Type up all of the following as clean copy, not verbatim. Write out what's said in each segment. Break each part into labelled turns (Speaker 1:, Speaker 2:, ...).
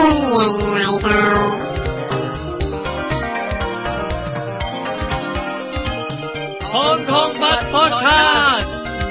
Speaker 1: Hong Kong Podcast。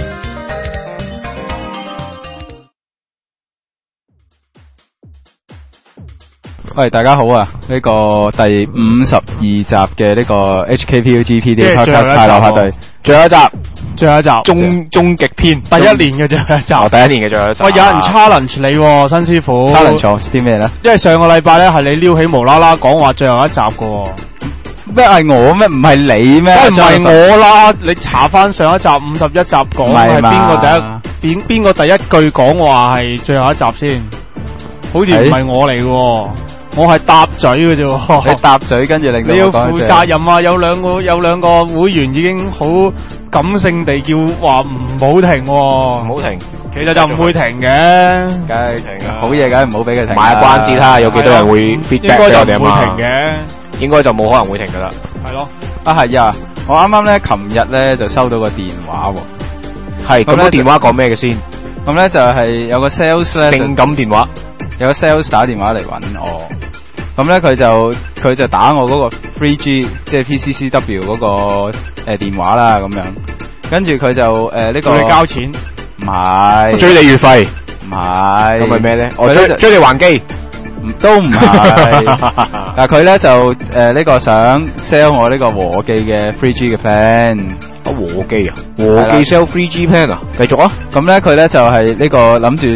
Speaker 2: 喂，大家好啊！呢個第52集嘅呢個 HKPUGP 啲 podcast 派流客隊，最後一集，終極篇，
Speaker 3: 第一年嘅最後一集，
Speaker 2: 第一年嘅最後一集。
Speaker 3: 喂，有人 challenge 你喎，新師傅。
Speaker 2: challenge 啲咩咧？
Speaker 3: 因為上個禮拜咧係你撩起無啦啦講話最後一集嘅。
Speaker 2: 咩係我咩？唔係你咩？
Speaker 3: 唔係我啦！你查翻上一集51集講係邊個第一句講話係最後一集先？好似唔係我嚟嘅。我係搭嘴嘅啫，
Speaker 2: 你搭嘴跟住令到
Speaker 3: 你要負責任啊！有兩個會員已經好感性地叫話唔好停，
Speaker 4: 唔好停，
Speaker 3: 其實就唔會停嘅，
Speaker 2: 梗係停啊！好嘢梗係唔好俾佢停。
Speaker 4: 買關子睇下有幾多人會 feedback 俾我哋啊嘛。
Speaker 3: 應該就唔會停嘅，
Speaker 4: 應該就冇可能會停噶啦。
Speaker 3: 係咯。
Speaker 2: 啊係啊！我啱啱咧，琴日咧就收到個電話喎。
Speaker 4: 係咁，個電話講咩嘅先？
Speaker 2: 咁咧就係有個 sales 咧，
Speaker 4: 性感電話。
Speaker 2: 有個 sales 打電話嚟搵我，咁咧佢就打我嗰個 3G 即係 PCCW 嗰個電話啦，咁樣，跟住佢就呢個
Speaker 3: 叫你交錢，
Speaker 2: 唔係
Speaker 4: 追你月費，
Speaker 2: 唔係，
Speaker 4: 咁係咩咧？我追你還機，
Speaker 2: 都唔係，但係佢咧就呢個想 sell 我呢個和記嘅 3G 嘅 plan。
Speaker 4: 和記啊，和記 sell 3G plan 啊，繼續啊。
Speaker 2: 咁咧佢咧就係呢個諗住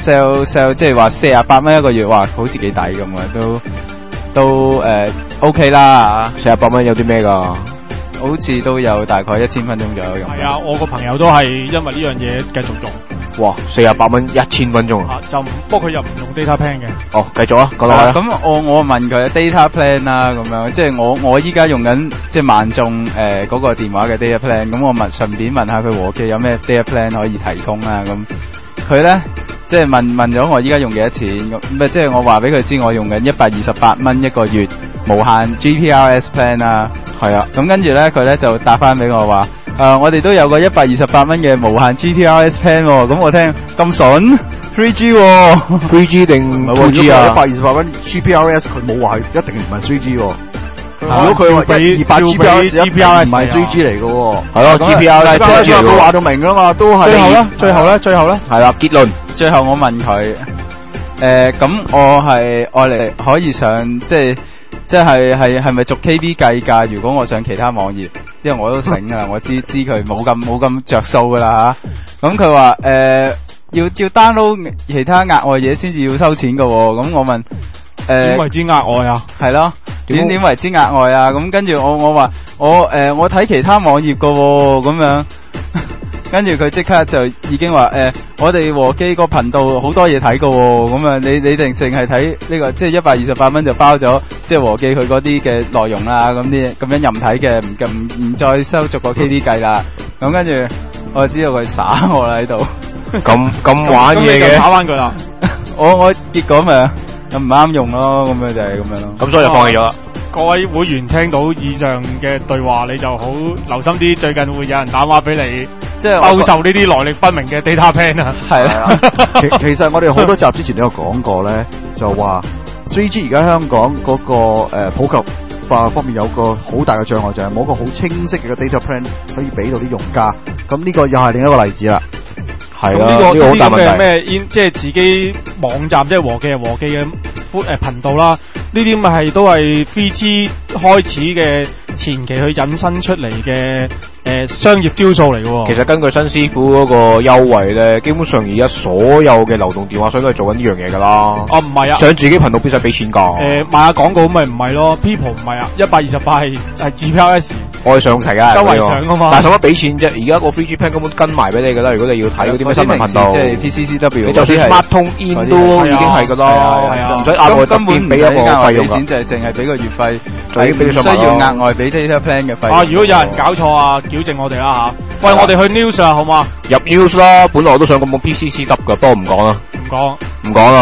Speaker 2: sell 即係話48蚊一個月，哇，好似幾抵咁嘅，都OK 啦
Speaker 4: ，48蚊有啲咩噶？
Speaker 2: 好似都有大概1000分鐘左右用。
Speaker 3: 係啊，我個朋友都係因為呢樣嘢繼續用。
Speaker 4: 哇，48蚊1000分鐘啊！
Speaker 3: 不過佢又唔用 data plan 嘅。
Speaker 4: 哦，繼續啊，講落去。
Speaker 2: 咁我問佢 data plan 啦，咁樣即係我依家用緊即係萬眾嗰個電話嘅 data plan，咁我順便問下佢和記有咩 data plan 可以提供啊？咁佢咧即係問咗我依家用幾多錢，咁即係我話俾佢知我用緊128蚊一個月無限 GPRS plan 啊。係啊，咁跟住咧佢咧就答翻俾我話。我哋都有個128蚊嘅無限 GPRS plan 喎，咁我聽咁筍 3G 喎
Speaker 4: ，3G 定 2G 啊
Speaker 5: ？128蚊 GPRS 佢冇話一定唔係 3G 喎。
Speaker 3: 如果佢話
Speaker 5: 128 GPRS 唔係 3G 嚟嘅喎。
Speaker 4: 係咯 ，GPRS
Speaker 5: 佢話到明㗎啦嘛，都係。
Speaker 3: 最後咧，
Speaker 4: 係啦，結論。
Speaker 2: 最後我問佢，咁我係愛嚟可以上即係咪逐 KB 計價？如果我上其他網頁，因為我都醒噶啦，我知佢冇咁着數噶啦吓。咁佢話要 download 其他額外嘢先至要收錢噶。咁我問
Speaker 3: 點為之額外啊？
Speaker 2: 係咯，點為之額外啊？咁跟住我話我睇其他網頁噶咁樣。跟住佢即刻就已經話我哋和記個頻道好多嘢睇㗎喎，咁啊你淨係睇呢個即係128蚊就包咗即係和記佢嗰啲嘅內容啦，咁樣任睇嘅，唔再收逐個 KD 計啦。咁跟住我就知道佢耍我啦喺度，
Speaker 4: 咁玩嘢嘅，
Speaker 3: 耍翻佢啦。
Speaker 2: 我結果咪又唔啱用咯，咁樣就係咁樣咯。
Speaker 4: 咁所以就放棄咗啦。
Speaker 3: 各位會員聽到以上嘅對話，你就好留心啲，最近會有人打電話俾你，即係兜售呢啲來歷不明嘅 data plan 啊。
Speaker 2: 係啦，
Speaker 5: 其實我哋好多集之前都有講過咧，就話 3G 而家香港嗰個普及化方面有個好大嘅障礙，就係冇一個好清晰嘅 data plan 可以俾到啲用家。咁呢個又係另一個例子啦。
Speaker 4: 係啦，呢個好大問題。
Speaker 3: 咩即係自己網站，即係和記嘅頻道啦。呢啲咪係都係 3G 開始嘅前期去引申出嚟嘅商業招數嚟嘅。
Speaker 4: 其實根據新師傅嗰個優惠咧，基本上而家所有嘅流動電話商都係做緊呢樣嘢噶啦。
Speaker 3: 啊唔係啊，
Speaker 4: 上自己頻道必須俾錢噶。
Speaker 3: 賣下廣告咪唔係咯 ，People 唔係啊，128係 GPRS。
Speaker 4: 我係上齊啊，
Speaker 3: 周圍上噶嘛。
Speaker 4: 但係使乜俾錢啫？而家個 3G plan 根本跟埋俾你噶啦。如果你要睇嗰啲咩新聞頻道，
Speaker 2: 即係 PCCW，
Speaker 4: 你就算 Smart 通 In 都已經係噶啦，就唔使額外特別俾一個費用噶。
Speaker 2: 就係淨係俾個月費，
Speaker 4: 唔需
Speaker 2: 要額外俾 data plan 嘅費用。
Speaker 3: 啊，如果有人搞錯啊，矯正我哋啦吓。喂，我哋去 news 啊，好嘛？
Speaker 4: 入 news 啦，本來我都想講 PCCW 噶，不過唔講啦。
Speaker 3: 唔講
Speaker 4: 啦。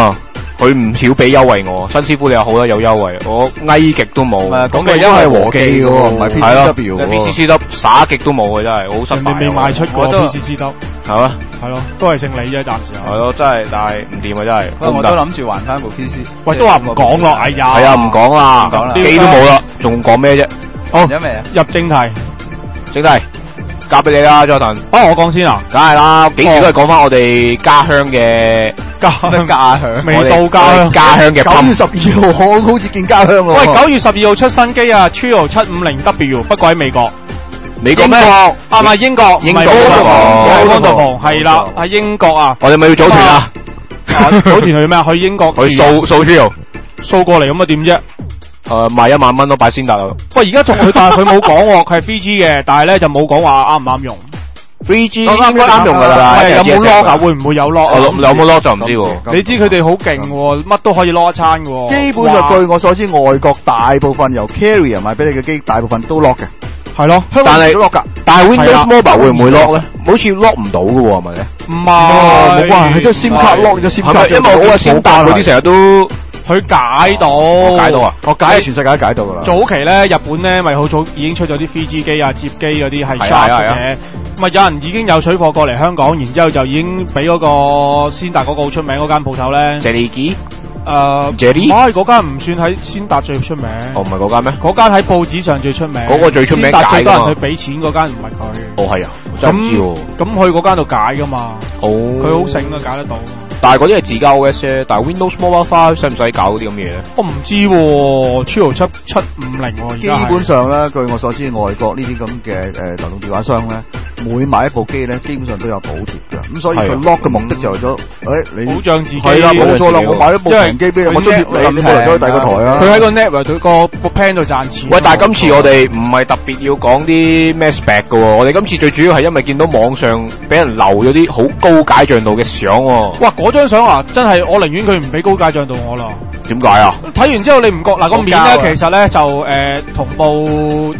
Speaker 4: 佢唔少俾優惠我，新師傅你又好啦，有優惠，我翳極都冇。
Speaker 5: 咁你因為和記嘅喎，唔係 PCCW 喎。
Speaker 4: PCCW 耍極都冇嘅真係，好失敗。
Speaker 3: 人哋未賣出過 PCCW。
Speaker 4: 係咯，
Speaker 3: 係咯，都係姓李啫，暫時
Speaker 4: 係咯，真係，但係唔掂啊，真係。
Speaker 2: 不過我都諗住還翻部 PC。
Speaker 3: 喂，都話唔講咯，哎呀。
Speaker 4: 係啊，唔講啦，機都冇啦，仲講咩啫？
Speaker 3: 好，
Speaker 2: 有未啊？
Speaker 3: 入正題，
Speaker 4: 交俾你啦 ，Jordan。
Speaker 3: 我講先啊，
Speaker 4: 梗係啦，幾時都係講翻我哋家鄉嘅
Speaker 3: 家鄉，未到
Speaker 4: 家鄉嘅。
Speaker 5: 9月12號，我好似見家鄉喎。
Speaker 3: 喂，9月12號出新機啊 ，Trio 750W，不過喺美國。
Speaker 4: 美國咩？
Speaker 3: 啊，唔係英國，
Speaker 4: 英國
Speaker 3: 係安道房，係啦，喺英國啊。
Speaker 4: 我哋咪要組團啊？
Speaker 3: 組團去咩？去英國。
Speaker 4: 去掃 Trio，
Speaker 3: 掃過嚟咁啊？點啫？
Speaker 4: 賣1萬蚊咯，擺先達咯。
Speaker 3: 喂，而家仲但係佢冇講喎，佢係 3G 嘅，但係咧就冇講話啱唔啱用。3G 應該啱用噶啦，有冇 lock 啊？會唔會有 lock？
Speaker 4: 有冇 lock 就唔知喎。
Speaker 3: 你知佢哋好勁喎，乜都可以 lock 一餐嘅。
Speaker 5: 基本上據我所知，外國大部分由 carrier 賣俾你嘅機，大部分都 lock 嘅。
Speaker 3: 係咯，
Speaker 5: 香港都 lock 噶。
Speaker 4: 但係 Windows Mobile 會唔會 lock 咧？好似 lock 唔到嘅喎，係咪咧？
Speaker 3: 唔係，
Speaker 5: 哇，係真係 SIM 卡 lock 咗 SIM 卡，
Speaker 4: 因為我嘅 SIM 卡嗰啲成日都。
Speaker 3: 佢解到，
Speaker 5: 我解全世界都解到噶啦。
Speaker 3: 早期咧，日本咧咪好早已經出咗啲 3G 機啊、接機嗰啲係 Sharp 嘅，咁啊有人已經有水貨過嚟香港，然之後就已經俾嗰個先達嗰個好出名嗰間鋪頭咧。
Speaker 4: Jelly
Speaker 3: 唔係嗰間唔算喺先達最出名。
Speaker 4: 哦，唔係嗰間咩？
Speaker 3: 嗰間喺報紙上最出名。
Speaker 4: 嗰個最出名解㗎嘛。先達最多人去
Speaker 3: 俾錢嗰間唔係佢。
Speaker 4: 哦，係啊，我真係唔知喎。
Speaker 3: 咁去嗰間度解㗎嘛。
Speaker 4: 哦。佢
Speaker 3: 好醒啊，解得到。
Speaker 4: 但係嗰啲係自家 OS 啫，但係 Windows Mobile 5使唔使搞啲咁嘅嘢咧？
Speaker 3: 我唔知喎，Trio 7750喎，
Speaker 5: 基本上咧，據我所知，外國呢啲咁嘅流動電話商咧，每買一部機咧，基本上都有補貼㗎。咁所以佢 lock 嘅目的就係咗，你
Speaker 3: 保障自己。
Speaker 5: 係啦，冇錯啦，我買咗部平機俾你，我津貼你，你冇嚟咗第二個台啊。
Speaker 3: 佢喺個 network 佢個 plan 度賺錢。
Speaker 4: 喂，但係今次我哋唔係特別要講啲咩 spec 㗎喎，我哋今次最主要係因為見到網上俾人流咗啲好高解像度嘅相喎。
Speaker 3: 哇！嗰張相啊，真係我寧願佢唔俾高解像度我啦。
Speaker 4: 點解啊？
Speaker 3: 睇完之後你唔覺嗱個面咧，其實咧就同步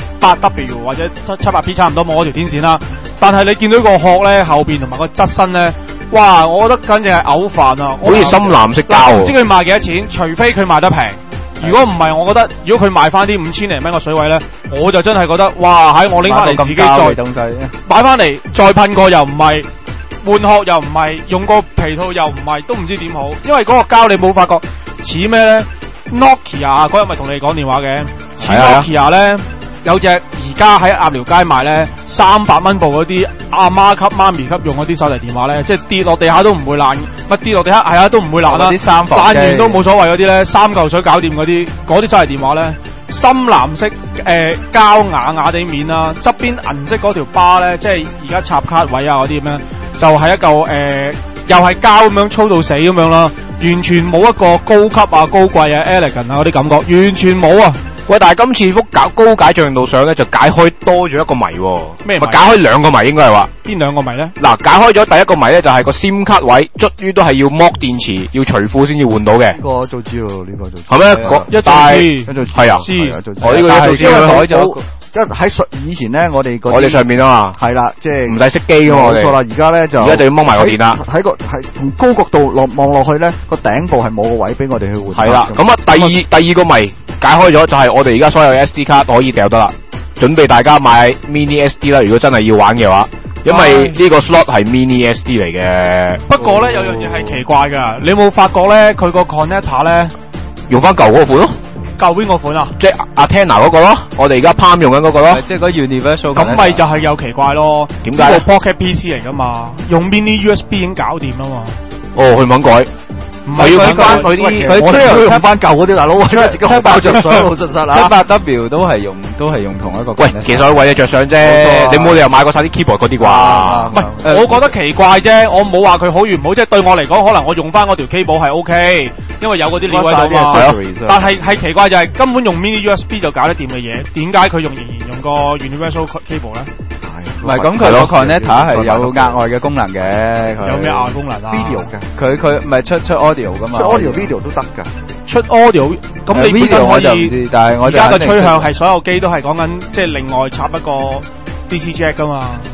Speaker 3: 78W 或者 700P 差唔多，冇嗰條天線啦。但係你見到個殼咧後邊同埋個側身咧，哇！我覺得簡直係嘔飯啊！
Speaker 4: 好似深藍色膠。
Speaker 3: 唔知佢賣幾多錢？除非佢賣得平。如果唔係，我覺得如果佢賣翻啲5000零蚊個水位咧，我就真係覺得哇！喺我拎翻嚟自己再買翻嚟再噴過又唔係。換殼又唔係，用個皮套又唔係，都唔知點好。因為嗰個膠你冇發覺似咩咧 ？Nokia 嗰日咪同你講電話嘅，似 Nokia 咧有隻而家喺鴨寮街賣咧300蚊部嗰啲阿媽級、媽咪級用嗰啲手提電話咧，即係跌落地下都唔會爛，乜跌落地下係啊都唔會爛啦。爛完都冇所謂嗰啲咧，3嚿水搞掂嗰啲手提電話咧。深藍色膠啞地面啦，側邊銀色嗰條巴咧，即係而家插卡位啊嗰啲咁樣，就係一嚿又係膠咁樣粗到死咁樣啦，完全冇一個高級啊、高貴啊、elegant 啊嗰啲感覺，完全冇啊！
Speaker 4: 喂，但係今次幅高解像度相咧就解開多咗一個謎喎。咩謎？解開兩個謎應該係話。
Speaker 3: 邊兩個謎咧？
Speaker 4: 嗱，解開咗第一個謎咧就係個 SIM 卡位，卒於都係要剝電池，要除褲先至換到嘅。
Speaker 5: 呢個早知喎，呢個早知。
Speaker 4: 係咩？
Speaker 3: 一早知。
Speaker 4: 係啊。我呢個一早知。
Speaker 5: 喺以前咧，我哋
Speaker 4: 上面啊嘛。
Speaker 5: 係啦，即係唔
Speaker 4: 使熄機㗎嘛。冇
Speaker 5: 錯啦，而家咧就。
Speaker 4: 而家就要剝埋個電啦。
Speaker 5: 喺從高角度望落去咧，個頂部係冇個位俾我哋去換。
Speaker 4: 係啦，咁啊第二個謎解開咗，就係我哋而家所有嘅 SD 卡可以掉得啦，準備大家買 mini SD 啦。如果真係要玩嘅話，因為呢個 slot 係 mini SD 嚟嘅。
Speaker 3: 不過咧有樣嘢係奇怪㗎，你有冇發覺咧佢個 connector 咧
Speaker 4: 用翻舊嗰個款咯？
Speaker 3: 舊邊個款啊？
Speaker 4: 即係 Antenna 嗰個咯，我哋而家 Palm 用緊嗰個咯。
Speaker 2: 即係嗰 Universal。
Speaker 3: 咁咪就係有奇怪咯？
Speaker 4: 點解？
Speaker 3: 呢個 Pocket PC 嚟㗎嘛，用 mini USB 已經搞掂啦嘛。
Speaker 4: 哦，佢唔肯改。唔係要翻佢啲，
Speaker 5: 我都有用翻舊嗰啲大佬，自己好爆着相，老實實啦。
Speaker 2: 700W 都係用同一個。
Speaker 4: 喂，其實為咗着相啫，你冇理由買過晒啲 keyboard 嗰啲啩？
Speaker 3: 唔係，我覺得奇怪啫，我冇話佢好與唔好，即係對我嚟講，可能我用翻嗰條 cable 係 OK，因為有嗰啲料喺度嘛。但係奇怪就係根本用 mini USB 就搞得掂嘅嘢，點解佢仍然用個 universal cable 咧？
Speaker 2: 唔係咁，佢個 connector 係有額外嘅功能嘅。
Speaker 3: 有咩額外功能啊
Speaker 5: ？video 嘅，
Speaker 2: 佢唔係出 audio 噶嘛？
Speaker 5: 出 audio video 都得㗎。
Speaker 3: 出 audio 咁你
Speaker 2: video 我就唔知，但係我
Speaker 3: 而家嘅趨向係所有機都係講緊即係另外插一個 DC jack 㗎嘛。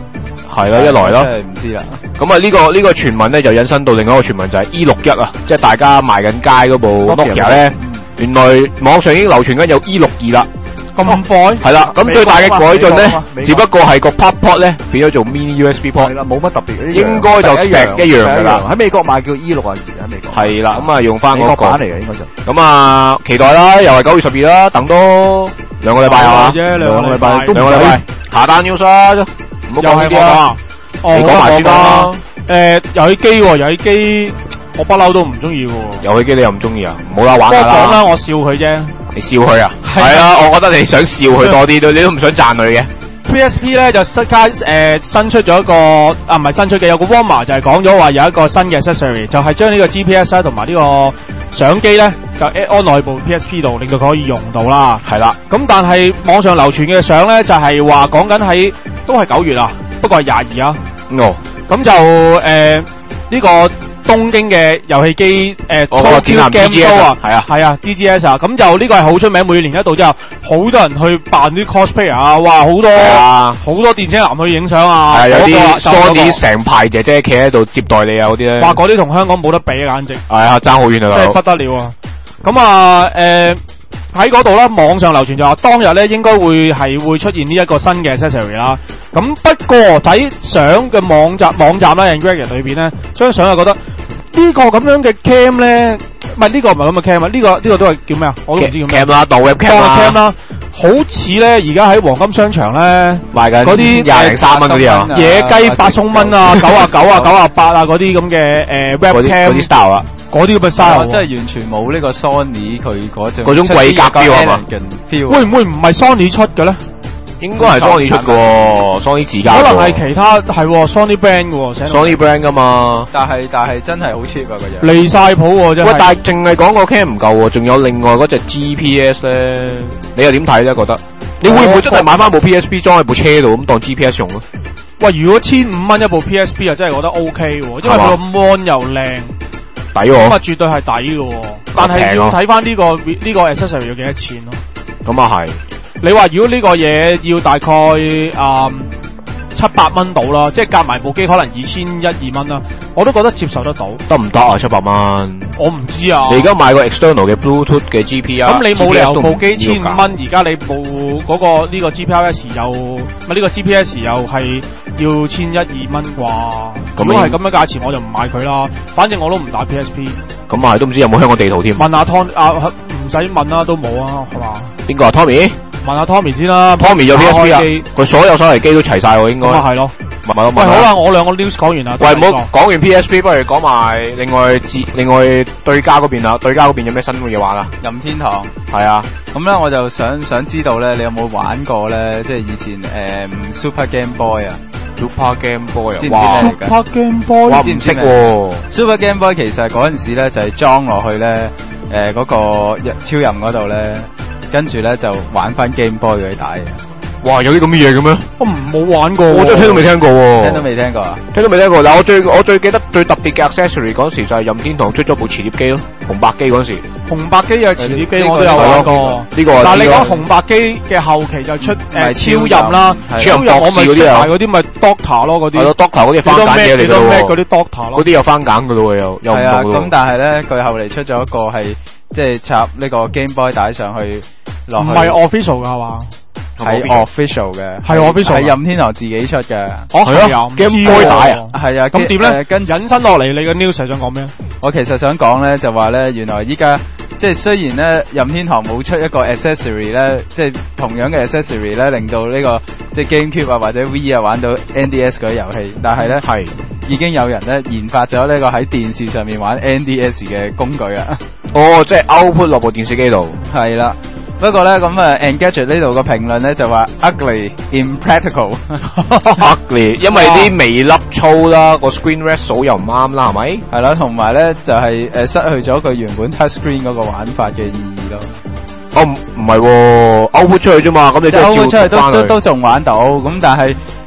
Speaker 4: 係啦，一來啦，
Speaker 2: 真係唔知啦。
Speaker 4: 咁啊呢個傳聞咧就引申到另外一個傳聞就係 E61啊，即係大家賣緊街嗰部 Nokia 咧，原來網上已經流傳緊有 E62啦。
Speaker 3: 咁快？
Speaker 4: 係啦，咁最大嘅改進咧，只不過係個 port 咧變咗做 mini USB port。
Speaker 5: 係啦，冇乜特別嘅，
Speaker 4: 應該就 spec 一樣㗎啦。
Speaker 5: 喺美國賣叫 E62喺美國。
Speaker 4: 係啦，咁啊用翻嗰個
Speaker 5: 版嚟嘅應該就。
Speaker 4: 咁啊期待啦，又係9月12啦，等多2個禮拜係嘛？
Speaker 3: 兩個禮拜，
Speaker 4: 兩個禮拜。下單 news 啦，唔好講呢啲啊。你講埋先啦。
Speaker 3: 遊戲機我不嬲都唔中意嘅。
Speaker 4: 遊戲機你又唔中意啊？唔好啦，玩下啦。
Speaker 3: 講啦，我笑佢啫。
Speaker 4: 你笑佢啊？係啊，我覺得你想笑佢多啲，你都唔想讚佢嘅。
Speaker 3: PSP 咧就新出咗一個唔係新出嘅，有個 rumor 就係講咗話有一個新嘅 accessory， 就係將呢個 GPS 同埋呢個相機咧就 add on 內部 PSP 度，令到佢可以用到啦。
Speaker 4: 係啦，
Speaker 3: 咁但係網上流傳嘅相咧就係話講緊喺都係9月啊，不過係22啊。咁就呢個東京嘅遊戲機Tokyo Game Show 啊，係啊 DGS 啊，咁就呢個係好出名，每年一度之後，好多人去扮啲 cosplayer 啊，哇好多電車男去影相啊，
Speaker 4: 係有啲 Sony 成排姐姐企喺度接待你啊嗰啲咧，
Speaker 3: 哇嗰啲同香港冇得比啊簡直，
Speaker 4: 係啊爭好遠啊，
Speaker 3: 真係不得了啊！咁啊喺嗰度咧，網上流傳就話當日咧應該會出現呢一個新嘅 accessory 啦。咁不過睇相嘅網站啦 Engadget 裏邊咧，張相就覺得呢個咁樣嘅 cam 咧，唔係呢個唔係咁嘅 cam 啊，呢個都係叫咩啊？我都唔知叫咩。cam 啦，當 webcam 啦，好似咧而家喺黃金商場咧
Speaker 4: 賣緊嗰啲20-30蚊嗰啲啊，
Speaker 3: 野雞8鬆蚊啊，99啊98啊嗰啲咁嘅webcam
Speaker 4: 嗰啲 style 啊，
Speaker 3: 嗰啲咁嘅 style，
Speaker 2: 真係完全冇呢個 Sony 佢嗰
Speaker 4: 種貴格標啊嘛。
Speaker 3: 會唔會唔係 Sony 出嘅咧？
Speaker 4: 應該係 Sony 出嘅，Sony 自家。
Speaker 3: 可能係其他係 Sony brand 嘅
Speaker 4: ，Sony brand 噶嘛。
Speaker 2: 但係真係好 cheap 啊個樣。
Speaker 3: 離晒譜真係。
Speaker 4: 喂，但係淨係講個 cam 唔夠喎，仲有另外嗰隻 GPS 咧，你又點睇咧？覺得你會唔會真係買翻部 PSP 裝喺部車度咁當 GPS 用咯？
Speaker 3: 喂，如果1500蚊一部 PSP 啊，真係覺得 OK 喎，因為佢個 mon 又靚，
Speaker 4: 抵喎。咁
Speaker 3: 啊，絕對係抵嘅。但係要睇翻呢個 accessory 要幾多錢咯？
Speaker 4: 咁啊係。
Speaker 3: 你話如果呢個嘢要大概700蚊到啦，即係夾埋部機可能2100-2蚊啦，我都覺得接受得到。
Speaker 4: 得唔得啊？700蚊？
Speaker 3: 我唔知啊。你
Speaker 4: 而家買個 external 嘅 Bluetooth 嘅 GPR，
Speaker 3: 咁你冇理由部機1500蚊，而家你部嗰個呢個 GPRS 又呢個 GPS 又係要1100-2蚊啩？如果係咁嘅價錢，我就唔買佢啦。反正我都唔打 PSP。
Speaker 4: 咁啊，都唔知有冇香港地圖添。
Speaker 3: 問下 Tom 唔使問啦，都冇啊，係嘛？
Speaker 4: 邊個啊 Tommy？
Speaker 3: 問下 Tommy 先啦。
Speaker 4: Tommy 有 PSP 啊，佢所有手提機都齊晒喎，應該。
Speaker 3: 咁啊係咯。
Speaker 4: 問
Speaker 3: 喂，好啦，我兩個 news 講完啦。
Speaker 4: 喂，唔好講完 PSP， 不如講埋另外對家嗰邊啦。對家嗰邊有咩新嘅嘢玩啊？
Speaker 2: 任天堂。
Speaker 4: 係啊。
Speaker 2: 咁咧，我就想知道咧，你有冇玩過咧？即係以前Super Game Boy 啊。
Speaker 4: Super Game Boy 啊，
Speaker 3: 哇 ！Super Game Boy，
Speaker 4: 哇唔識喎。
Speaker 2: Super Game Boy 其實嗰陣時咧就係裝落去咧，嗰個超任嗰度咧，跟住咧就玩翻 Game Boy 嗰啲帶嘅。
Speaker 4: 哇，有啲咁嘅嘢嘅咩？
Speaker 3: 我冇玩過，
Speaker 4: 我真係聽都未聽過喎。
Speaker 2: 聽都未聽過啊？
Speaker 4: 聽都未聽過。嗱，我最記得最特別嘅 accessory 嗰時就係任天堂出咗部磁碟機咯，紅白機嗰時。紅白機有磁碟機我都有玩過。呢個但係你講紅白機嘅後期就出超任啦，超任我咪食埋嗰啲咪 Doctor 咯嗰啲。係咯 Doctor 嗰啲翻揀嘢嚟咯。嗰啲 Doctor 咯。嗰啲有翻揀噶咯又唔同咯。係啊，
Speaker 2: 咁但係咧佢後嚟出咗一個係即係插呢個 Game Boy 帶上去落去。
Speaker 3: 唔係 official 噶係嘛？
Speaker 2: 係 official 嘅，
Speaker 3: 係 official，係
Speaker 2: 任天堂自己出嘅。
Speaker 3: 哦，係啊
Speaker 2: ，Game Boy 帶啊，係啊。
Speaker 3: 咁點咧？跟引申落嚟，你嘅 news 係想講咩？
Speaker 2: 我其實想講咧，就話咧，原來依家即係雖然咧，任天堂冇出一個 accessory 咧，即係同樣嘅 accessory 咧，令到呢個即係 GameCube 啊或者 Wii 啊玩到 NDS 嗰啲遊戲，但係咧係已經有人咧研發咗呢個喺電視上面玩 NDS 嘅工具啊。
Speaker 4: 哦，即係 output 落部電視機度。
Speaker 2: 係啦。不過咧咁Engadget 呢度個評論咧就話 ugly impractical
Speaker 4: ugly， 因為啲微粒粗啦，個 screen resolution 又唔啱啦，係咪？
Speaker 2: 係啦，同埋咧就係失去咗佢原本 touch screen 嗰個玩法嘅意義咯。
Speaker 4: 哦，唔係喎，output出去啫嘛，咁你即係照翻佢。
Speaker 2: 都仲玩到，咁但係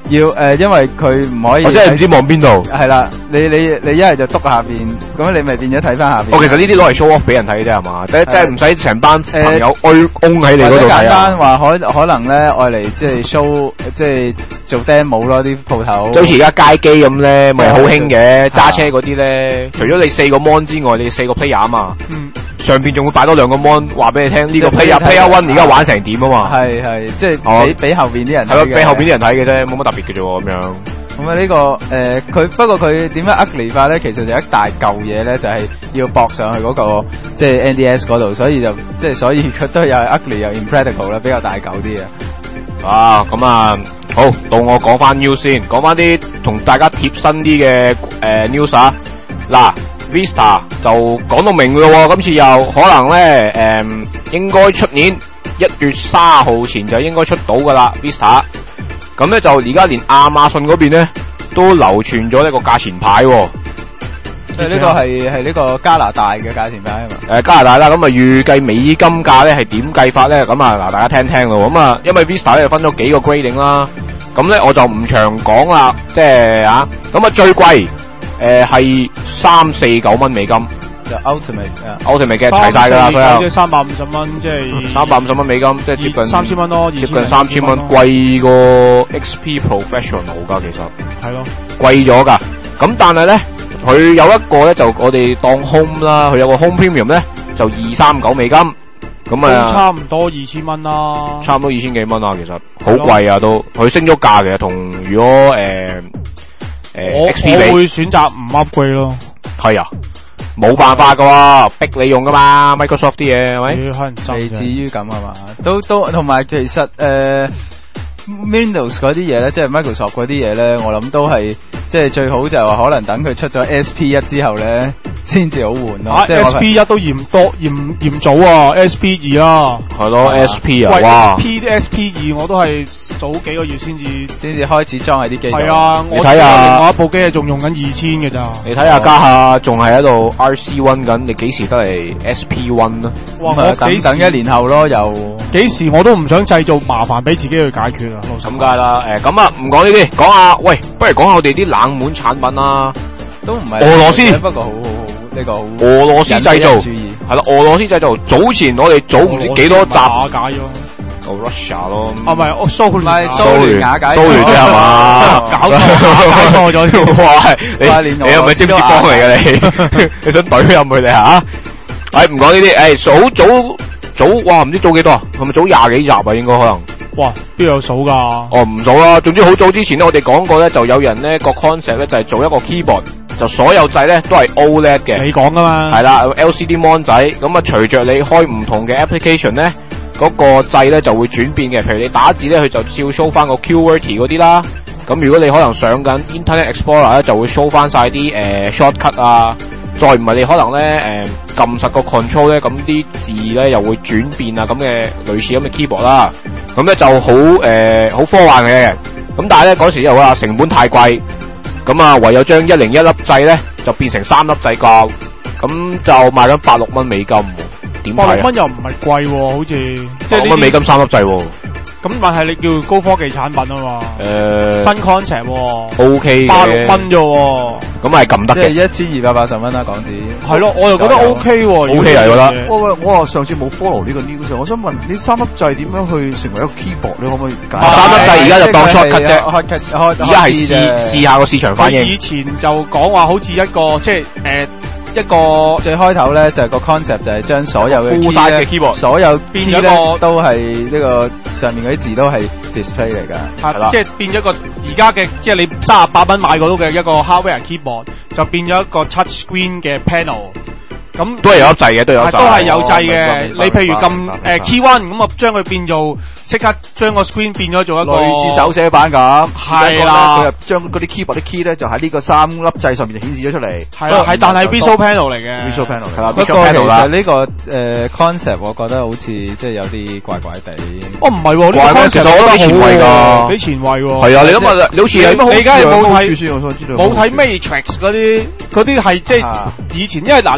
Speaker 2: 要因為佢唔可以，
Speaker 4: 我真係唔知望邊度。
Speaker 2: 係啦，你一係就篤下邊，咁你咪變咗睇翻下邊。
Speaker 4: 其實呢啲攞嚟 show off 俾人睇啫係嘛，即係唔使成班朋友擁喺你嗰度睇啊。
Speaker 2: 簡單話可能咧，愛嚟即係 show 即係做 demo 咯，啲鋪頭。
Speaker 4: 就好似而家街機咁咧，咪好興嘅揸車嗰啲咧。除咗你4個 mon 之外，你4個 player 啊嘛。上邊仲會擺多2個 mon， 話俾你聽呢個 player 1而家玩成點啊嘛。
Speaker 2: 係，即係俾後邊啲人睇嘅。係咯，
Speaker 4: 俾後邊啲人睇嘅啫，冇乜特別嘅啫咁樣。
Speaker 2: 咁啊呢個佢不過佢點樣 ugly 化咧？其實就一大嚿嘢咧，就係要駁上去嗰個即係 NDS 嗰度，所以佢都有 ugly 又 impractical 啦，比較大嚿啲啊。
Speaker 4: 咁啊，好到我講翻 news 先，講翻啲同大家貼身啲嘅news 啊。嗱 ，Vista 就講到明嘅喎，今次又可能咧應該出年1月30號前就應該出到噶啦 Vista。咁咧就而家連亞馬遜嗰邊咧都流傳咗呢個價錢牌喎。
Speaker 2: 即係呢個係呢個加拿大嘅價錢牌啊嘛。
Speaker 4: 加拿大啦，咁啊預計美金價咧係點計法咧？咁啊嗱，大家聽聽咯。咁啊，因為 Vista 咧分咗幾個 grading 啦，咁咧我就唔長講啦，即係咁啊最貴係349蚊美金。
Speaker 2: 就 ultimate
Speaker 4: 嘅齊晒㗎啦，所有
Speaker 3: 350蚊，即係
Speaker 4: 350蚊美金，即係接近
Speaker 3: 3000蚊咯，
Speaker 4: 接近3000蚊，貴過 XP Professional 㗎，其實
Speaker 3: 係咯，
Speaker 4: 貴咗㗎。咁但係咧，佢有一個咧就我哋當 Home 啦，佢有個 Home Premium 咧就239美金，咁啊
Speaker 3: 差唔多2000蚊啦，
Speaker 4: 差唔多2000幾蚊啊，其實好貴啊都，佢升咗價嘅，同如果XP
Speaker 3: 我會選擇唔 upgrade 咯，
Speaker 4: 係啊。冇辦法噶喎，逼你用噶嘛 ，Microsoft 啲嘢係咪？
Speaker 3: 可能
Speaker 2: 未至於咁係嘛？都同埋其實Windows 嗰啲嘢咧，即係 Microsoft 嗰啲嘢咧，我諗都係即係最好就係話可能等佢出咗 SP1 之後咧，先至好換咯。即係
Speaker 3: SP1 都嫌早啊 ，SP2 啦。
Speaker 4: 係咯 ，SP 啊，哇
Speaker 3: SP2 我都係早幾個月先至
Speaker 2: 開始裝喺啲機度。
Speaker 3: 係啊，
Speaker 4: 你睇下
Speaker 3: 另外一部機係仲用緊2000嘅咋。
Speaker 4: 你睇下家下仲係喺度 RC1 緊，你幾時得嚟 SP1 啊？
Speaker 3: 哇！
Speaker 2: 我等1年後咯，又
Speaker 3: 幾時我都唔想製造麻煩俾自己去解決啊。
Speaker 4: 咁梗係啦，咁啊唔講呢啲，講下喂，不如講下我哋啲冷門產品啦。
Speaker 2: 都唔係
Speaker 4: 俄羅斯，
Speaker 2: 不過好呢個
Speaker 4: 俄羅斯製造，係啦，俄羅斯製造。早前我哋早唔知幾多集
Speaker 3: 瓦解咗
Speaker 4: ，Russia 咯，
Speaker 3: 唔係蘇
Speaker 2: 聯瓦解，
Speaker 4: 蘇聯啫係嘛？
Speaker 3: 搞錯咗
Speaker 4: 哇！你又咪占士邦嚟嘅你？你想懟入去你吓？唔講呢啲，早哇唔知早幾多啊？係咪早20幾集啊？應該可能。
Speaker 3: 哇，邊有數噶？
Speaker 4: 哦，唔數啦。總之好早之前咧，我哋講過咧，就有人咧個 concept 咧就係做一個 keyboard，就所有掣咧都係 OLED 嘅。
Speaker 3: 你講噶嘛？
Speaker 4: 係啦 ，LCD mon 仔，咁啊隨着你開唔同嘅 application 咧，嗰個掣咧就會轉變嘅。譬如你打字咧，佢就照 show 翻個 QWERTY 嗰啲啦。咁如果你可能上緊 Internet Explorer 咧，就會 show 翻晒啲shortcut 啊。再唔係你可能咧撳實個 control 咧，咁啲字咧又會轉變啊，咁嘅類似咁嘅 keyboard 啦。咁咧就好科幻嘅。咁但係咧嗰時又話成本太貴，咁啊唯有將101粒掣咧就變成3粒掣教，咁就賣緊86蚊美金。點睇啊？86蚊
Speaker 3: 又唔係貴喎，好似即係
Speaker 4: 86蚊美金3粒掣喎。
Speaker 3: 咁但係你叫高科技產品啊嘛，新 concept 喎
Speaker 4: ，OK 嘅
Speaker 3: ，86蚊啫喎，
Speaker 4: 咁係撳得嘅，
Speaker 2: 即係1280蚊啦港紙。
Speaker 3: 係咯，我又覺得 OK 喎
Speaker 4: ，OK 啊，覺得。
Speaker 5: 我上次冇 follow 呢個 news，我想問呢3粒掣點樣去成為一個 keyboard？你可唔可以解
Speaker 4: ？3粒掣而家就當 shortcut 啫，而家係試下個市場反應。
Speaker 3: 以前就講話好似一個即係一個
Speaker 2: 最開頭咧就係個 concept 就係將所有嘅
Speaker 3: keyboard
Speaker 2: 所有
Speaker 3: 變咗個
Speaker 2: 都係呢個上面嗰啲字都係 display 嚟㗎，
Speaker 3: 係啦，即係變咗個而家嘅即係你38蚊買嗰度嘅一個 hardware keyboard 就變咗一個 touch screen 嘅 panel。咁
Speaker 4: 都係有粒掣嘅，都係
Speaker 3: 有掣嘅。你譬如撳key one 咁啊，將佢變做即刻將個 screen 變咗做一個
Speaker 5: 類似手寫版咁。
Speaker 3: 係啦，
Speaker 5: 佢將嗰啲 keyboard 啲 key 咧就喺呢個3粒掣上面就顯示咗出嚟。
Speaker 3: 係啦，但係 visual panel 嚟嘅。
Speaker 5: visual panel
Speaker 2: 係啦，不過其實呢個concept 我覺得好似即係有啲怪怪地。
Speaker 3: 哦，唔係喎，呢個 concept
Speaker 4: 其實我覺得幾前衛㗎，
Speaker 3: 幾前衛喎。
Speaker 4: 係啊，你諗下，你好似
Speaker 3: 你而家冇睇
Speaker 5: 我想知道
Speaker 3: 冇睇 Matrix 嗰啲係即係以前，因為嗱你未來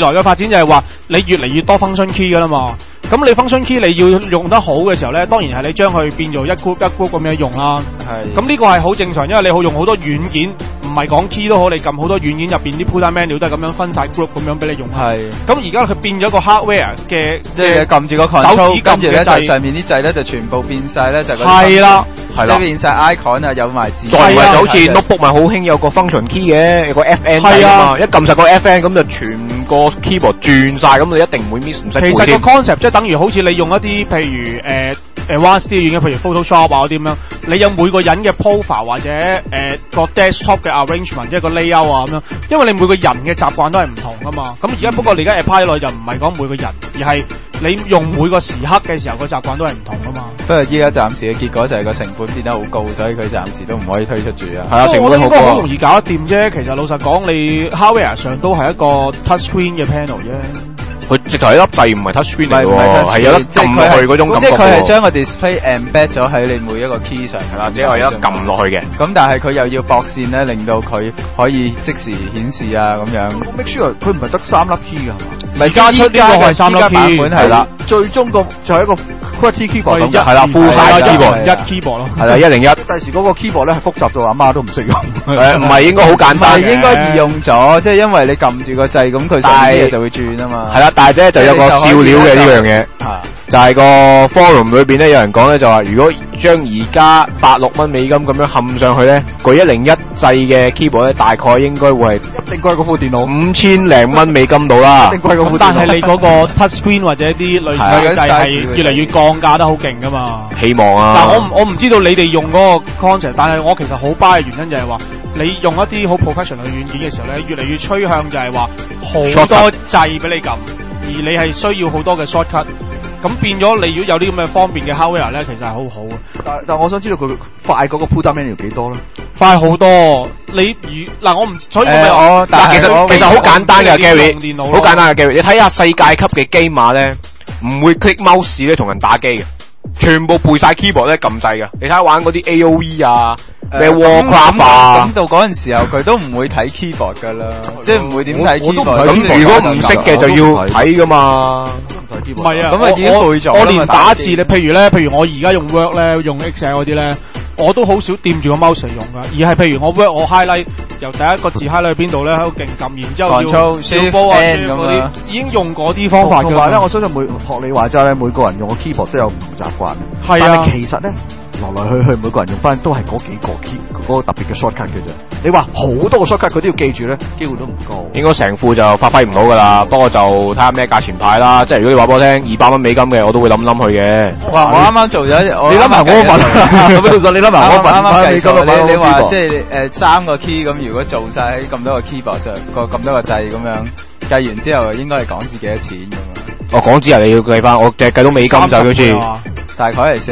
Speaker 3: 來嘅發展就係話你越嚟越多 function key 噶啦嘛。咁你 function key 你要用得好嘅時候咧，當然係你將佢變做一 group 咁樣用啦。係。咁呢個係好正常，因為你好用好多軟件，唔係講 key 都好，你撳好多軟件入邊啲 pull down menu 都係咁樣分晒 group 咁樣俾你用。係。咁而家佢變咗個 hardware 嘅，即係撳住個 control， 跟住咧就上面啲掣咧就全部變晒咧就係啦，係啦，變晒 icon 啊，有埋字。
Speaker 4: 再唔係就好似 notebook 咪好興有個 function key 嘅，有個 FN 掣啊嘛，一撳實個 FN 咁就全個 keyboard 轉晒，咁你一定唔會 miss 唔使背添。
Speaker 3: 其實個 concept 即係等於好似你用一啲譬如advanced 啲嘅軟件，譬如 Photoshop 啊嗰啲咁樣，你有每個人嘅 profile 或者個 desktop 嘅 arrangement， 即係個 layout 啊咁樣，因為你每個人嘅習慣都係唔同噶嘛。咁而家不過你而家 apply 落就唔係講每個人，而係你用每個時刻嘅時候個習慣都係唔同噶嘛。
Speaker 2: 不過依家暫時嘅結果就係個成本變得好高，所以佢暫時都唔可以推出住啊。
Speaker 3: 係啊，成本好高。好容易搞得掂啫。其實老實講，你 hardware 上都係一個 touch screen 嘅 panel 啫。
Speaker 4: 佢直頭係粒掣唔係 touch screen 嚟喎，係有得撳落去嗰種感覺。
Speaker 2: 即係佢係將個 display embed 咗喺你每一個 key 上，係啦，
Speaker 4: 即係有得撳落去嘅。
Speaker 2: 咁但係佢又要駁線咧，令到佢可以即時顯示啊咁樣。
Speaker 5: make sure 佢唔係得3粒 key 㗎係嘛？
Speaker 2: 咪加出呢個係3粒 key 版本係啦。
Speaker 5: 最終個就係一個 QWERTY keyboard
Speaker 4: 係啦，full size keyboard
Speaker 3: 一 keyboard 咯，
Speaker 4: 係啦101。
Speaker 5: 第時嗰個 keyboard 咧係複雜到阿媽都唔識用。
Speaker 4: 唔係應該好簡單嘅，
Speaker 2: 應該易用咗，即係因為你撳住個掣，咁佢上面啲嘢就會轉啊嘛。
Speaker 4: 係啦，但係咧就有個笑料嘅呢樣嘢，就係個 forum 裏邊咧有人講咧就話，如果將而家86蚊美金咁樣冚上去咧，個101掣嘅 keyboard 咧大概應該會係
Speaker 5: 一定貴過部電腦
Speaker 4: 5000零蚊美金到啦。
Speaker 5: 一定貴過部電腦。
Speaker 3: 但係你嗰個 touch screen 或者啲類似嘅掣係越嚟越降價得好勁噶嘛。
Speaker 4: 希望啊！
Speaker 3: 但我唔知道你哋用嗰個 concept， 但係我其實好 buy 嘅原因就係話，你用一啲好 professional 嘅軟件嘅時候咧，越嚟越趨向就係話好多掣俾你撳，而你係需要好多嘅 shortcut。咁變咗你如果有啲咁嘅方便嘅 hardware 咧，其實係好好嘅。
Speaker 5: 但我想知道佢快嗰個 pull down menu 幾多咧？
Speaker 3: 快好多。我唔，所以
Speaker 4: 但其實好簡單嘅 Gary， 好簡單嘅 Gary， 你睇下世界級嘅機馬咧，唔會 click mouse 咧同人打機嘅，全部背晒 keyboard 咧撳掣嘅。你睇下玩嗰啲 AOE 啊。咩 Warcraft 啊？
Speaker 2: 咁到嗰陣時候佢都唔會睇 keyboard 噶啦，即係唔會點睇 keyboard。
Speaker 4: 咁如果唔識嘅就要睇噶嘛。
Speaker 3: 唔係啊，
Speaker 2: 咁啊已經背咗。
Speaker 3: 我連打字你譬如我而家用 Word 咧，用 Excel 嗰啲咧，我都好少掂住個 mouse 嚟用噶，而係譬如我 Word 我 highlight 由第一個字 highlight 去邊度咧，喺度勁撳，然之後要 Shift N 嗰啲，已經用嗰啲方法㗎。
Speaker 5: 同埋咧，我相信學你話齋咧，每個人用個 keyboard 都有唔同習慣。
Speaker 3: 係啊，
Speaker 5: 但係其實咧，來來去去每個人用翻都係嗰幾個 key 嗰個特別嘅 shortcut 嘅啫。你話好多個 shortcut 佢都要記住咧，機會都唔高。
Speaker 4: 應該成副就發揮唔到噶啦，不過就睇下咩價錢派啦。即係如果你話俾我聽200蚊美金嘅，我都會諗佢嘅。
Speaker 2: 哇！我啱啱做咗，
Speaker 5: 你諗埋我份，咁其實你諗埋我份，
Speaker 2: 你話即係3個 key 咁，如果做晒喺咁多個 keyboard 上咁多個掣咁樣計完之後，應該係港紙幾多錢咁啊？
Speaker 4: 港紙啊，你要計翻，我計到美金就好似
Speaker 2: 大概係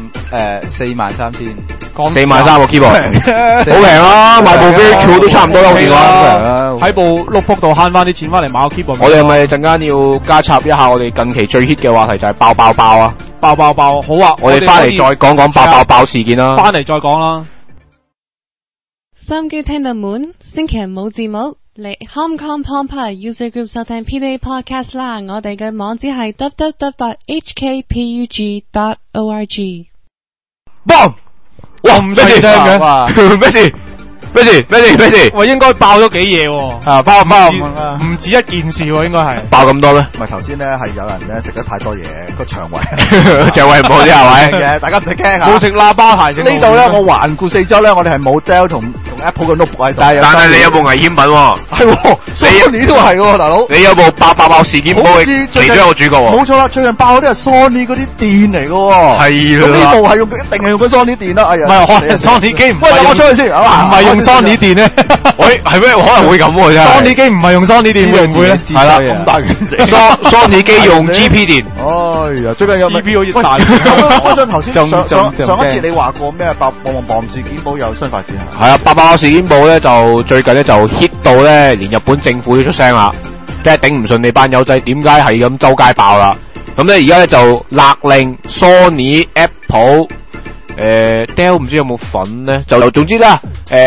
Speaker 2: 43000，43000，
Speaker 4: 43000個 keyboard， 好平啊！買部 Virtual 都差唔多啦，好似話
Speaker 3: 喺部 notebook 度慳翻啲錢翻嚟買個 keyboard。
Speaker 4: 我哋係咪陣間要加插一下我哋近期最 hit 嘅話題就係爆爆爆啊！
Speaker 3: 爆爆爆，好啊！
Speaker 4: 我哋翻嚟再講講爆爆爆事件啦。
Speaker 3: 翻嚟再講啦。
Speaker 1: 收音機聽到滿，星期日冇字幕。嚟 Hong Kong Pompa User Group 收聽 PDA Podcast 啦，我哋嘅網址係 www.hkpug.org。
Speaker 4: 哇！唔細聲嘅，咩事？咩事？
Speaker 3: 喂，應該爆咗幾嘢喎？
Speaker 4: 爆
Speaker 3: 唔止一件事喎，應該係
Speaker 4: 爆咁多咩？
Speaker 5: 唔係頭先咧係有人咧食得太多嘢，個腸胃
Speaker 4: 唔好啲係咪？
Speaker 5: 嘅，大家唔使驚嚇。
Speaker 3: 冇食喇叭鞋。
Speaker 5: 呢度咧，我環顧四周咧，我哋係冇 Dell 同 Apple 嘅 notebook 喺度。
Speaker 4: 但係你有部危險品喎。
Speaker 5: 係，Sony 都係喎，大佬。
Speaker 4: 你有部爆事件簿嚟咗有主角喎。
Speaker 5: 冇錯啦，最近爆嗰啲係 Sony 嗰啲電嚟嘅喎。係啦。咁呢部係用一定係用緊 Sony 電啦。哎呀。
Speaker 3: 唔係，可能 Sony 機唔。
Speaker 5: 喂，等我出去先。
Speaker 3: 唔係用 Sony 電咧。
Speaker 4: 喂，係咩？可能會咁喎，真係。
Speaker 3: Sony 機唔係用 Sony 電，會唔會咧？
Speaker 4: 係啦，咁大件事。Sony 機用 GP 電。
Speaker 5: 哎呀，最近有
Speaker 3: GP 好似大。
Speaker 5: 嗰陣頭先上一次你話過咩？爆事件簿有新發展啊？
Speaker 4: 係啊，爆事件簿咧就最近咧就 hit 到咧，連日本政府都出聲啦，即係頂唔順你班友仔點解係咁周街爆啦？咁咧而家咧就勒令 Sony、Apple、Dell 唔知有冇份咧？就總之啦，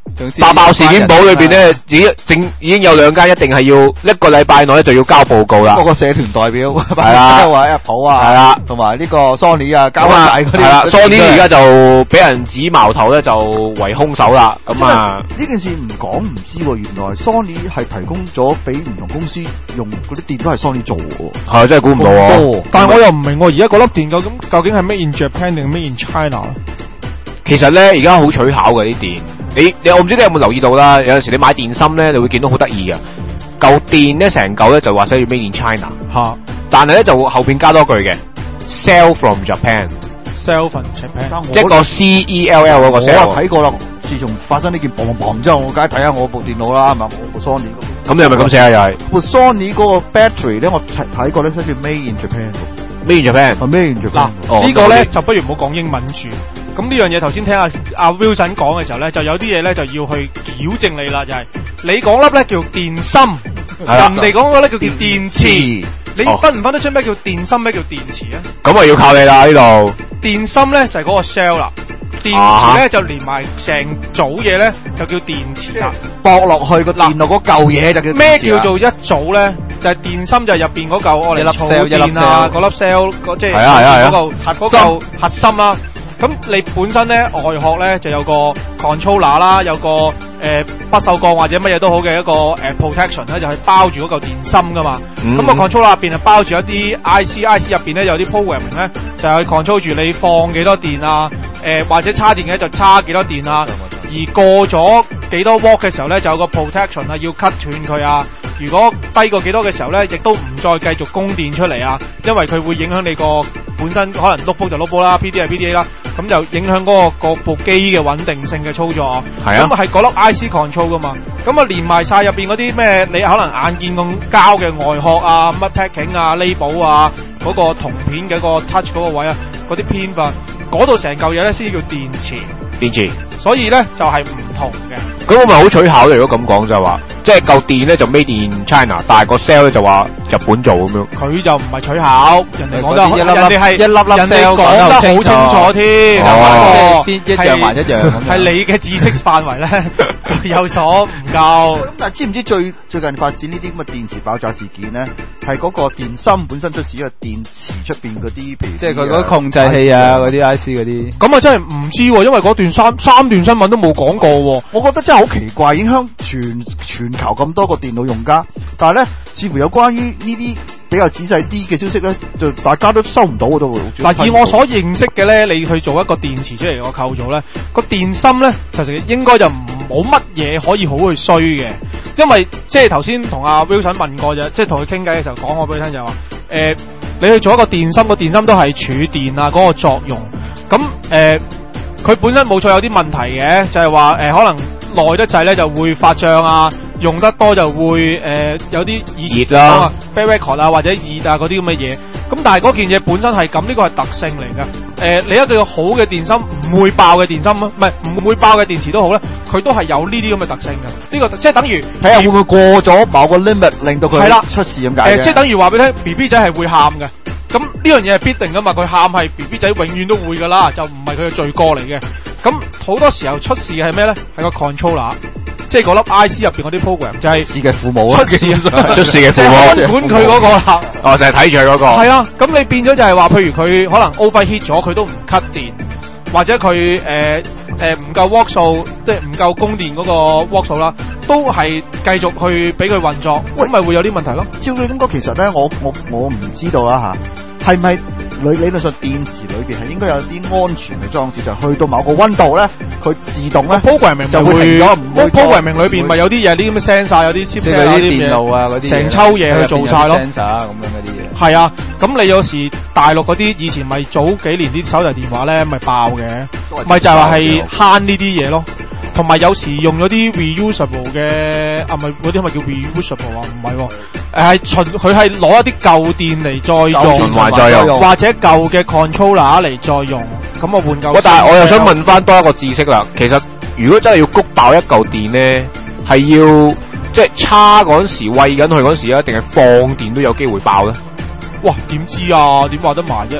Speaker 4: 爆爆事件簿裏邊咧，已經有2間一定係要1個禮拜內咧就要交報告啦。
Speaker 5: 嗰個社團代表
Speaker 4: 係啦，
Speaker 5: 即係話 Apple 啊，係啦，同埋呢個 Sony 啊，交晒嗰啲。係啦
Speaker 4: ，Sony 而家就俾人指矛頭咧，就為兇手啦。咁啊，
Speaker 5: 呢件事唔講唔知喎，原來 Sony 係提供咗俾唔同公司用嗰啲電都係 Sony 做喎。係
Speaker 4: 真係估唔到啊！
Speaker 3: 但係我又唔明喎，而家嗰粒電究竟係 Made in Japan 定 Made in China？
Speaker 4: 其實咧，而家好取巧嘅啲電，你我唔知你有冇留意到啦。有陣時你買電芯咧，你會見到好得意嘅，嚿電咧成嚿咧就話寫住 Made in China 嚇，但係咧就後邊加多句嘅 Sell from Japan。Sell from Japan， 即係個 CELL 嗰個 sell。
Speaker 5: 我睇過啦，自從發生呢件砰砰砰之後，我梗係睇下我部電腦啦，係咪我部 Sony 嗰個？
Speaker 4: 咁你係咪咁寫啊？又係
Speaker 5: 部 Sony 嗰個 battery 咧，我睇過咧，寫住 Made in Japan。Made
Speaker 4: in Japan，
Speaker 5: Made in Japan。
Speaker 3: 嗱，呢個咧就不如唔好講英文住。咁呢樣嘢頭先聽阿 Wilson 講嘅時候咧，就有啲嘢咧就要去矯正你啦，就係你講粒咧叫電芯，人哋講嗰個咧叫電池，你分唔分得出咩叫電芯，咩叫電池啊？
Speaker 4: 咁啊要靠你啦呢度。
Speaker 3: 電芯咧就係嗰個 cell 啦，電池咧就連埋成組嘢咧就叫電池啦。
Speaker 5: 駁落去個電腦嗰嚿嘢就叫電池。
Speaker 3: 咩叫做一組咧？就係電芯就係入邊嗰嚿我哋儲電啊，嗰粒 cell 即係嗰嚿核心啦。咁你本身咧外殼咧就有個 controller 啦，有個不鏽鋼或者乜嘢都好嘅一個protection 咧，就係包住嗰嚿電芯噶嘛。咁個 controller 入邊係包住一啲 IC 入邊咧有啲 programming 咧，就係 control 住你放幾多電啊，或者叉電嘅就叉幾多電啊。而過咗幾多 watt 嘅時候咧，就有個 protection 啊，要 cut 斷佢啊。如果低過幾多嘅時候咧，亦都唔再繼續供電出嚟啊，因為佢會影響你個本身可能 notebook 就 notebook 啦 ，PDA 係 PDA 啦，咁就影響嗰部機嘅穩定性嘅操作。係啊，咁係嗰粒 IC control 噶嘛，咁啊連埋晒入邊嗰啲咩，你可能眼見咁膠嘅外殼啊，乜 packing 啊 label 啊，嗰個銅片嘅個 touch 嗰個位啊，嗰啲偏法，嗰度成嚿嘢咧先叫電池。電池，所以咧就係唔同嘅。
Speaker 4: 咁我咪好取巧嘅，如果咁講就係話，即係嚿電咧就 Made in China， 但係個 cell 咧就話日本做咁樣。
Speaker 3: 佢就唔係取巧，人哋講得人哋係
Speaker 2: 一粒粒 cell
Speaker 3: 講得好清楚添。
Speaker 2: 一樣還一樣，
Speaker 3: 係你嘅知識範圍咧就有所唔夠。
Speaker 5: 咁但係知唔知最近發展呢啲咁嘅電池爆炸事件咧，係嗰個電芯本身出事，因為電池出邊嗰啲，譬如
Speaker 2: 即係佢嗰啲控制器啊，嗰啲 IC 嗰啲。
Speaker 3: 咁啊真係唔知喎，因為嗰段三段新聞都冇講過喎。
Speaker 5: 我覺得真係好奇怪，影響全球咁多個電腦用家，但係咧似乎有關於呢啲比較仔細啲嘅消息咧，就大家都收唔到都。
Speaker 3: 嗱，以我所認識嘅咧，你去做一個電池出嚟個構造咧，個電芯咧其實應該就冇乜嘢可以好去衰嘅，因為即係頭先同阿 Wilson 問過啫，即係同佢傾偈嘅時候講過俾佢聽就話，你去做一個電芯，個電芯都係儲電啊嗰個作用，咁佢本身冇錯有啲問題嘅，就係話可能耐得滯咧就會發脹啊，用得多就會有啲以前講啊 bad record 啊或者熱啊嗰啲咁嘅嘢。咁但係嗰件嘢本身係咁，呢個係特性嚟㗎。你一個好嘅電芯唔會爆嘅電芯啊，唔會爆嘅電池都好咧，佢都係有呢啲咁嘅特性嘅。呢個即係等於
Speaker 5: 睇下會唔會過咗某個 limit 令到佢出事咁解嘅。
Speaker 3: 即係等於話俾你聽 ，BB 仔係會喊嘅。咁呢樣嘢係必定噶嘛，佢喊係 BB 仔永遠都會噶啦，就唔係佢嘅罪過嚟嘅。咁好多時候出事嘅係咩咧？係個 controller， 即係嗰粒 IC 入邊嗰啲 program 就係
Speaker 5: 事嘅父母啊，
Speaker 4: 出事嘅父母，
Speaker 3: 管佢嗰個啦。
Speaker 4: 哦，就係睇住佢嗰個。
Speaker 3: 係啊，咁你變咗就係話，譬如佢可能 overheat 咗，佢都唔 cut 電，或者佢唔夠 watt 數，即係唔夠供電嗰個 watt 數啦，都係繼續去俾佢運作，咁咪會有啲問題咯。
Speaker 5: 照你咁講，其實咧，我唔知道啦吓，係咪理論上電池裏邊係應該有啲安全嘅裝置，就去到某個溫度咧，佢自動咧
Speaker 3: programming
Speaker 5: 就會停咗，唔會
Speaker 3: programming 裏邊咪有啲嘢，啲咁嘅 sensor， 有啲 chip
Speaker 2: 嗰啲電路啊，嗰啲
Speaker 3: 成抽嘢去做晒咯。
Speaker 2: sensor 咁樣嗰啲嘢。
Speaker 3: 係啊，咁你有時大陸嗰啲以前咪早幾年啲手提電話咧咪爆嘅，咪就係話係慳呢啲嘢咯。同埋有時用咗啲 reusable 嘅咪嗰啲咪叫 reusable 啊？唔係喎，佢係攞一啲舊電嚟再用，或者舊嘅 controller 嚟再用，咁我換舊。
Speaker 4: 但係我又想問翻多一個知識啦，其實如果真係要谷爆一嚿電咧，係要即係叉嗰陣時喂緊佢嗰陣時啊，定係放電都有機會爆咧？
Speaker 3: 哇，點知啊？點話得埋啫？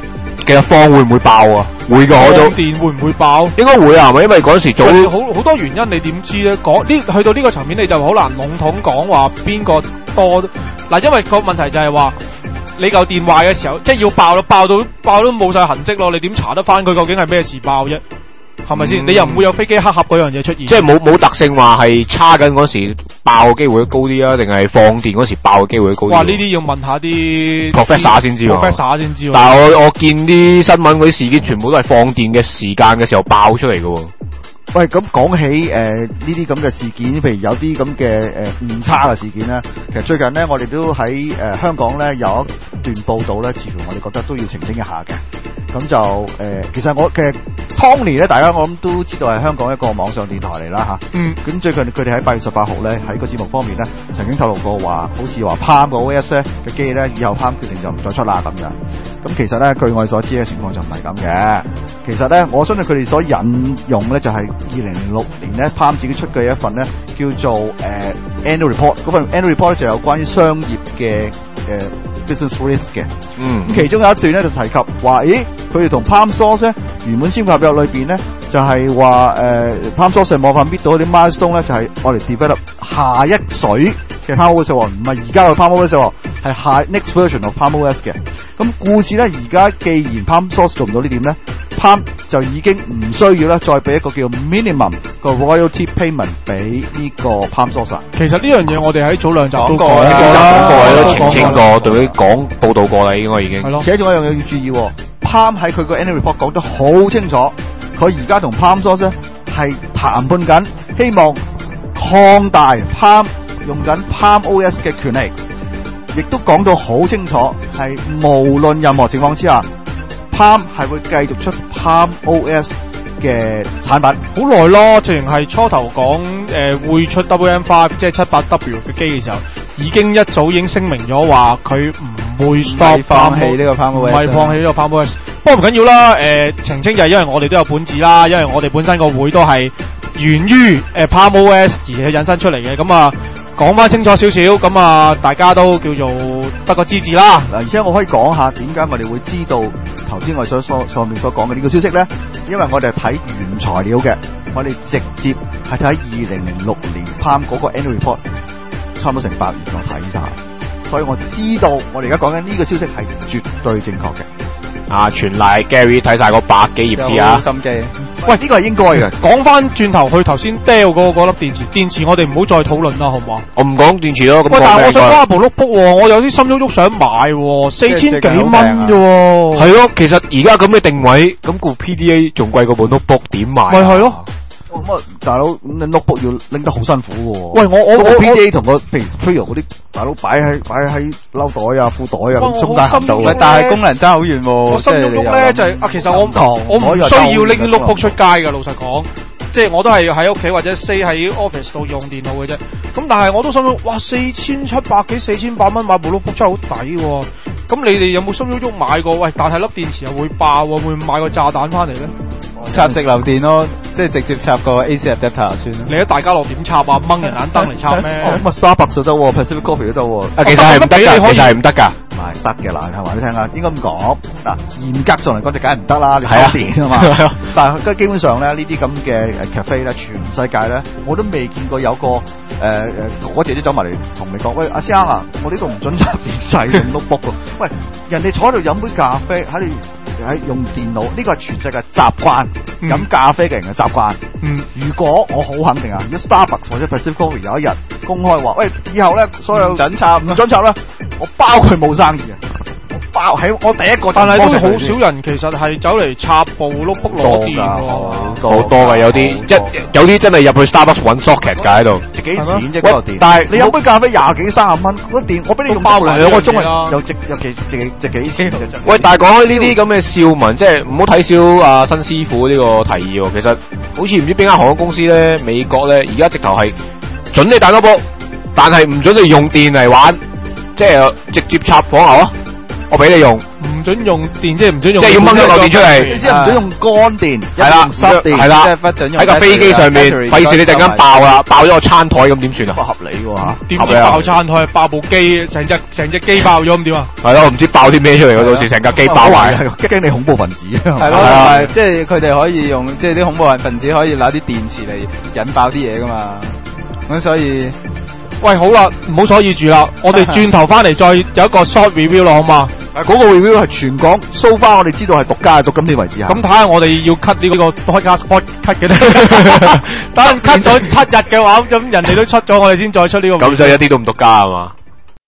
Speaker 4: 其實放會唔會爆啊？會㗎，我都
Speaker 3: 電會唔會爆？
Speaker 4: 應該會啊，係咪？因為嗰時早
Speaker 3: 好多原因，你點知咧？去到呢個層面，你就好難籠統講話邊個多嗱，因為個問題就係話你嚿電壞嘅時候，即係要爆咯，爆到冇晒痕跡咯，你點查得翻佢究竟係咩事爆啫？係咪先？你又唔會有飛機黑盒嗰樣嘢出現？
Speaker 4: 即係冇特性話係叉緊嗰時爆嘅機會高啲啊，定係放電嗰時爆嘅機會高啲？
Speaker 3: 哇！呢啲要問下啲
Speaker 4: professor 先知喎。
Speaker 3: professor 先知喎。
Speaker 4: 但係我見啲新聞嗰啲事件全部都係放電嘅時間嘅時候爆出嚟嘅喎。
Speaker 5: 喂，咁講起呢啲咁嘅事件，譬如有啲咁嘅誤差嘅事件咧，其實最近咧我哋都喺香港咧有一段報道咧，似乎我哋覺得都要澄清一下嘅。咁就其實Tony 咧，大家我諗都知道係香港一個網上電台嚟啦吓。咁最近佢哋喺8月18號咧喺個節目方面咧，曾經透露過話，好似話 Palm 個 OS 咧嘅機咧，以後 Palm 決定就唔再出啦咁樣。咁其實咧，據我哋所知嘅情況就唔係咁嘅。其實咧，我相信佢哋所引用咧就係2006年咧 Palm 自己出嘅一份咧叫做Annual Report。嗰份 Annual Report 就有關於商業嘅business risk 嘅。咁其中有一段咧就提及話，咦，佢哋同 Palm Source 咧原本簽合約裏邊咧就係話Palm Source 冇法 meet 到啲 milestone 咧，就係我哋 develop 下一水嘅 Palm OS 喎，唔係而家嘅 Palm OS 喎，係下 next version of Palm OS 嘅。咁故此咧，而家既然 Palm Source 做唔到呢點咧，Palm 就已經唔需要咧再俾一個叫 minimum 個 royalty payment 俾呢個 Palm Source。其
Speaker 3: 實呢樣嘢我哋喺早兩集都講過
Speaker 4: 啦，都澄清過，對佢報道過啦，應該已經。
Speaker 5: 係咯。而且仲有一樣嘢要注意，Palm 喺佢個 annual report 講得好清楚，佢而家同 Palm Source 咧係談判緊，希望擴大 Palm 用緊 Palm OS 嘅權利，亦都講到好清楚，係無論任何情況之下 ，Palm 係會繼續出 Palm OS 嘅產品。
Speaker 3: 好耐咯，直情係初頭講會出 WM5 即係78W 嘅機嘅時候，已經聲明咗話佢唔會 stop
Speaker 2: 放棄呢個 Palm OS，
Speaker 3: 唔係放棄呢個 Palm OS。不過唔緊要啦，澄清就係因為我哋都有本子啦，因為我哋本身個會都係源於Palm OS 而去引申出嚟嘅，咁啊講翻清楚少少，咁啊大家都叫做得個知字啦。
Speaker 5: 嗱，而且我可以講下點解我哋會知道頭先我上面所講嘅呢個消息咧？因為我哋係睇原材料嘅，我哋直接係睇2006年 Palm 嗰個 annual report， 差唔多成8年我睇晒，所以我知道我哋而家講緊呢個消息係絕對正確嘅。
Speaker 4: 全賴 Gary 睇晒個100幾頁紙啊！
Speaker 2: 心機。
Speaker 5: 喂，呢個係應該嘅。
Speaker 3: 講翻轉頭去頭先 Dell 嗰粒電池，我哋唔好再討論啦，好唔好？
Speaker 4: 我唔講電池咯。
Speaker 3: 喂，但係我想講下部 notebook，我有啲心喐喐想買，4000幾蚊啫。
Speaker 4: 係咯，其實而家咁嘅定位，咁個 PDA 仲貴過部 notebook， 點買？
Speaker 3: 咪係咯。
Speaker 5: 咁大佬，你 notebook 要拎得好辛苦喎。
Speaker 3: 喂，我
Speaker 5: PDA 同個譬如 Trio 嗰啲大佬擺喺褸袋啊、褲袋啊咁中間行到，
Speaker 2: 但係功能爭好遠喎。
Speaker 3: 我心喐喐咧就係其實我唔需要拎 notebook 出街㗎，老實講。即係我都係喺屋企或者 stay 喺 office 度用電腦嘅啫。咁但係我都心諗，哇，4700幾4800蚊買部 notebook 真係好抵喎。咁你哋有冇心喐喐買過？喂，但係粒電池又會爆喎，會唔會買個炸彈翻嚟咧？
Speaker 2: 插直流電咯，即係直接插個 AC adapter 算啦。
Speaker 3: 你喺大家樂點插啊？掹人眼燈嚟插咩？
Speaker 5: 咁啊 Starbucks 都得喎 ，Pacific Coffee 都得喎。
Speaker 4: 其實係唔得㗎，其實係唔得㗎。
Speaker 5: 唔係得嘅啦，係話你聽啊，應該咁講嗱，嚴格上嚟講就梗係唔得啦，你慳電啊嘛。但係基本上咧，呢啲咁嘅cafe 咧，全世界咧，我都未見過有個哥哥姐姐走埋嚟同你講，喂，阿生啊，我呢度唔準插電掣用 notebook 㗎。喂，人哋坐喺度飲杯咖啡，喺用電腦，呢個係全世界習慣，飲咖啡嘅人嘅習慣。如果我好肯定啊，如果 Starbucks 或者 Pacific Coffee 有一日公開話，喂，以後咧所有唔準插啦，我包佢冇生意嘅。爆喺我第一個，
Speaker 3: 但係都好少人其實係走嚟插部 notebook 攞電喎，
Speaker 4: 好多㗎，有啲真係入去 Starbucks 揾 socket 㗎喺度，
Speaker 5: 值幾錢啫嗰個電？
Speaker 4: 但係
Speaker 5: 你飲杯咖啡20幾30蚊，嗰電我俾你用包2個鐘啊，又值幾千嘅啫。
Speaker 4: 喂，但係講開呢啲咁嘅笑聞，即係唔好睇小阿新師傅呢個提議喎。其實好似唔知邊間航空公司咧，美國咧而家直頭係準你打 notebook，但係唔準你用電嚟玩，即係直接插火牛啊！我俾你用，
Speaker 3: 唔唔准用電，即係唔准用，
Speaker 4: 即係要掹咗嚿電出嚟。
Speaker 5: 你知唔准用乾電，
Speaker 4: 係啦，
Speaker 5: 濕電，
Speaker 4: 係啦，
Speaker 2: 即係不准用
Speaker 4: 喺架飛機上面，費事你突然間爆啦，爆咗個餐台咁點算啊？
Speaker 5: 不合理喎嚇。
Speaker 3: 點知爆餐台，爆部機，成隻機爆咗咁點啊？
Speaker 4: 係咯，唔知爆啲咩出嚟喎，到時成架機爆壞，
Speaker 5: 驚你恐怖分子啊！
Speaker 2: 係咯，即係佢哋可以用，即係啲恐怖分子可以攞啲電池嚟引爆啲嘢噶嘛。咁所以，
Speaker 3: 喂，好啦，唔好阻住住啦，我哋轉頭翻嚟再有一個 short review 啦，好嘛？
Speaker 5: 嗰個 review 係全港 so far 我哋知道係獨家，到今天為止
Speaker 3: 咁睇下我哋要 cut 呢個開 cut 嘅咧，等 cut 咗7日嘅話，咁人哋都出咗，我哋先再出呢個。
Speaker 4: 咁所以一啲都唔獨家係嘛？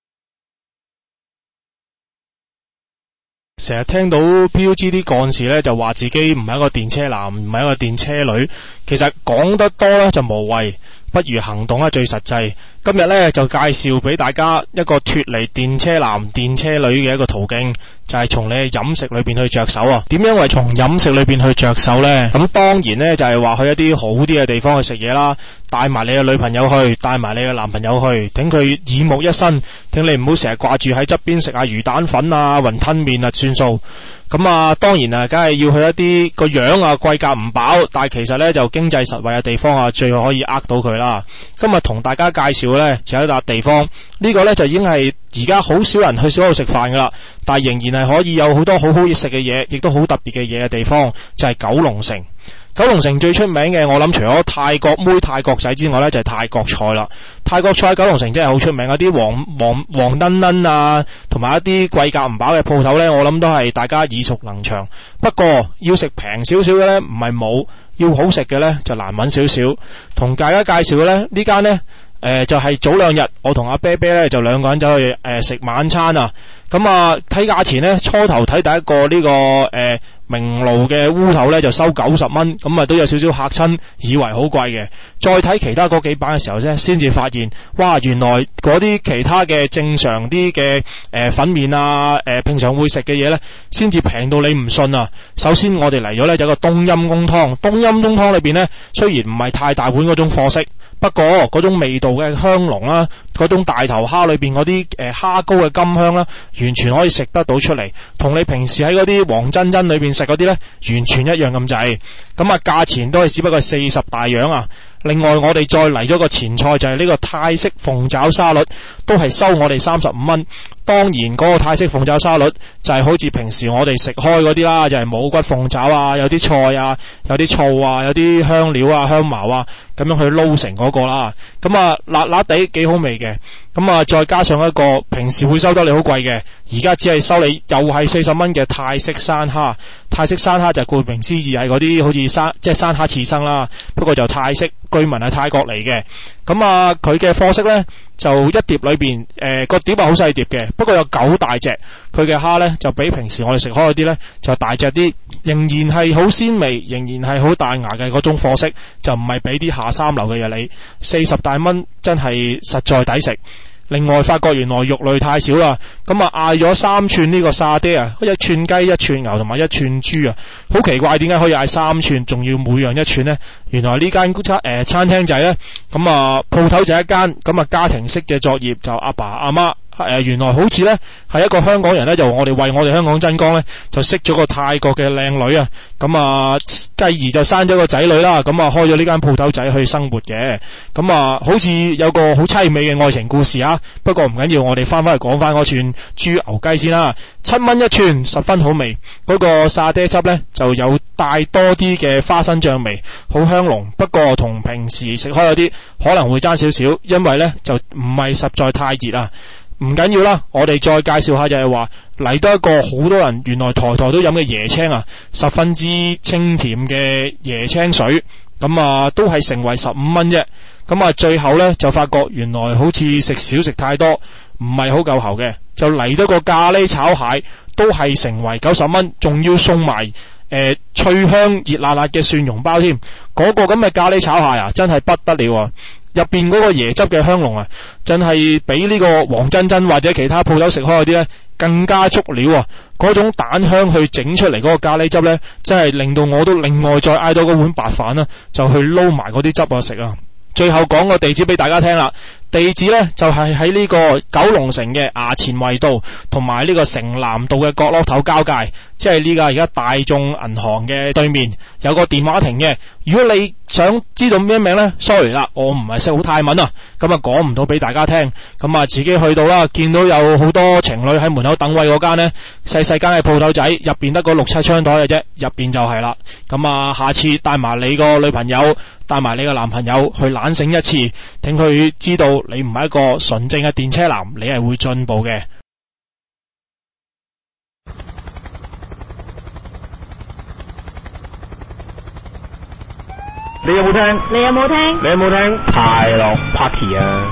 Speaker 3: 成日聽到 PUG 啲幹事咧就話自己唔係一個電車男，唔係一個電車女，其實講得多咧就無謂，不如行動最實際。今日咧就介紹俾大家一個脫離電車男、電車女嘅一個途徑，就係從你嘅飲食裏邊去着手啊。點樣為從飲食裏邊去着手呢？咁當然咧就係話去一啲好啲嘅地方去食嘢啦，帶埋你嘅女朋友去，帶埋你嘅男朋友去，等佢耳目一新，等你唔好成日掛住喺側邊食下魚蛋粉啊、雲吞麵啊算數。咁啊，當然啊，梗係要去一啲個樣啊貴價唔飽，但係其實咧就經濟實惠嘅地方啊，最可以呃到佢啦。今日同大家介紹咧就有一笪地方，呢個咧就已經係而家好少人去嗰度食飯噶啦，但係仍然係可以有好多好好食嘅嘢，亦都好特別嘅嘢嘅地方，就係九龍城。九龍城最出名嘅，我諗除咗泰國妹、泰國仔之外咧，就係泰國菜啦。泰國菜喺九龍城真係好出名，啲黃燈燈啊，同埋一啲貴價唔飽嘅鋪頭咧，我諗都係大家耳熟能詳。不過要食平少少嘅咧，唔係冇，要好食嘅咧就難揾少少。同大家介紹嘅咧，呢間咧就係早兩日我同阿啤啤咧就兩個人走去食晚餐啊。咁啊睇價錢咧，初頭睇第一個呢個明爐嘅烏頭咧就收90蚊，咁啊都有少少嚇親，以為好貴嘅。再睇其他嗰幾版嘅時候咧，先至發現，哇，原來嗰啲其他嘅正常啲嘅粉麵啊，平常會食嘅嘢咧，先至平到你唔信啊！首先我哋嚟咗咧有個冬陰公湯，冬陰公湯裏邊咧雖然唔係太大碗嗰種貨色，不過嗰種味道嘅香濃啦，嗰種大頭蝦裏邊嗰啲蝦膏嘅甘香啦，完全可以食得到出嚟，同你平時喺嗰啲黃珍珍裏邊食嗰啲咧完全一樣咁滯。咁啊價錢都係只不過40大洋啊。另外我哋再嚟咗個前菜，就係呢個泰式鳳爪沙律，都係收我哋35蚊。當然嗰個泰式鳳爪沙律就係好似平時我哋食開嗰啲啦，就係冇骨鳳爪啊，有啲菜啊，有啲醋啊，有啲香料啊、香茅啊，咁樣去撈成嗰個啦。咁啊辣辣地幾好味嘅。咁啊再加上一個平時會收得你好貴嘅，而家只係收你又係40蚊嘅泰式山蝦。泰式山蝦就顧名思義係嗰啲好似即係山蝦刺身啦，不過就泰式，據聞係泰國嚟嘅。咁啊佢嘅貨色咧就一碟裏邊個碟係好細碟嘅，不過有9大隻。佢嘅蝦咧就比平時我哋食開嗰啲咧就大隻啲，仍然係好鮮味，仍然係好大牙嘅嗰種貨色，就唔係俾啲下三流嘅嘢你。40大蚊真係實在抵食。另外發覺原來肉類太少啦，咁啊嗌咗3串呢個沙爹啊，1串雞、1串牛同埋1串豬啊，好奇怪點解可以嗌3串，仲要每樣1串呢？原來呢間餐廳仔咧，咁啊鋪頭就一間，咁啊家庭式嘅作業就阿爸阿媽。原來好似咧係一個香港人咧，就我哋為我哋香港爭光咧，就識咗個泰國嘅靚女啊，咁啊繼而就生咗個仔女啦，咁啊開咗呢間鋪頭仔去生活嘅，咁啊好似有個好凄美嘅愛情故事啊。不過唔緊要，我哋翻去講翻嗰串豬牛雞先啦，7蚊1串，十分好味。嗰個沙爹汁咧就有帶多啲嘅花生醬味，好香濃。不過同平時食開嗰啲可能會爭少少，因為咧就唔係實在太熱啊。唔緊要啦，我哋再介紹下就係話嚟多一個好多人原來台都飲嘅椰青啊，十分之清甜嘅椰青水，咁啊都係成為15蚊啫。咁啊最後咧就發覺原來好似食少食太多，唔係好夠喉嘅，就嚟多個咖喱炒蟹，都係成為90蚊，仲要送埋脆香熱辣辣嘅蒜蓉包添。嗰個咁嘅咖喱炒蟹啊，真係不得了啊！入邊嗰個椰汁嘅香濃啊，真係比呢個黃珍珍或者其他鋪頭食開嗰啲咧更加足料啊！嗰種蛋香去整出嚟嗰個咖喱汁咧，真係令到我都另外再嗌多嗰碗白飯啦，就去撈埋嗰啲汁啊食啊！最後講個地址俾大家聽啦， 地址咧就係喺呢個九龍城嘅衙前圍道同埋呢個城南道嘅角落頭交界，即係呢個而家大眾銀行嘅對面有個電話亭嘅。如果你想知道咩名咧 ，sorry 啦，我唔係識好泰文啊，咁啊講唔到俾大家聽，咁啊自己去到啦，見到有好多情侶喺門口等位嗰間咧，細細間嘅鋪頭仔，入邊得個6-7張台嘅啫，入邊就係啦。咁啊，下次帶埋你個女朋友，帶埋你個男朋友去懶醒一次，等佢知道你唔係一個純正嘅電車男，你係會進步嘅。
Speaker 6: 你有冇聽？
Speaker 7: 你有冇聽？
Speaker 6: 你有冇聽？快樂 Party 啊！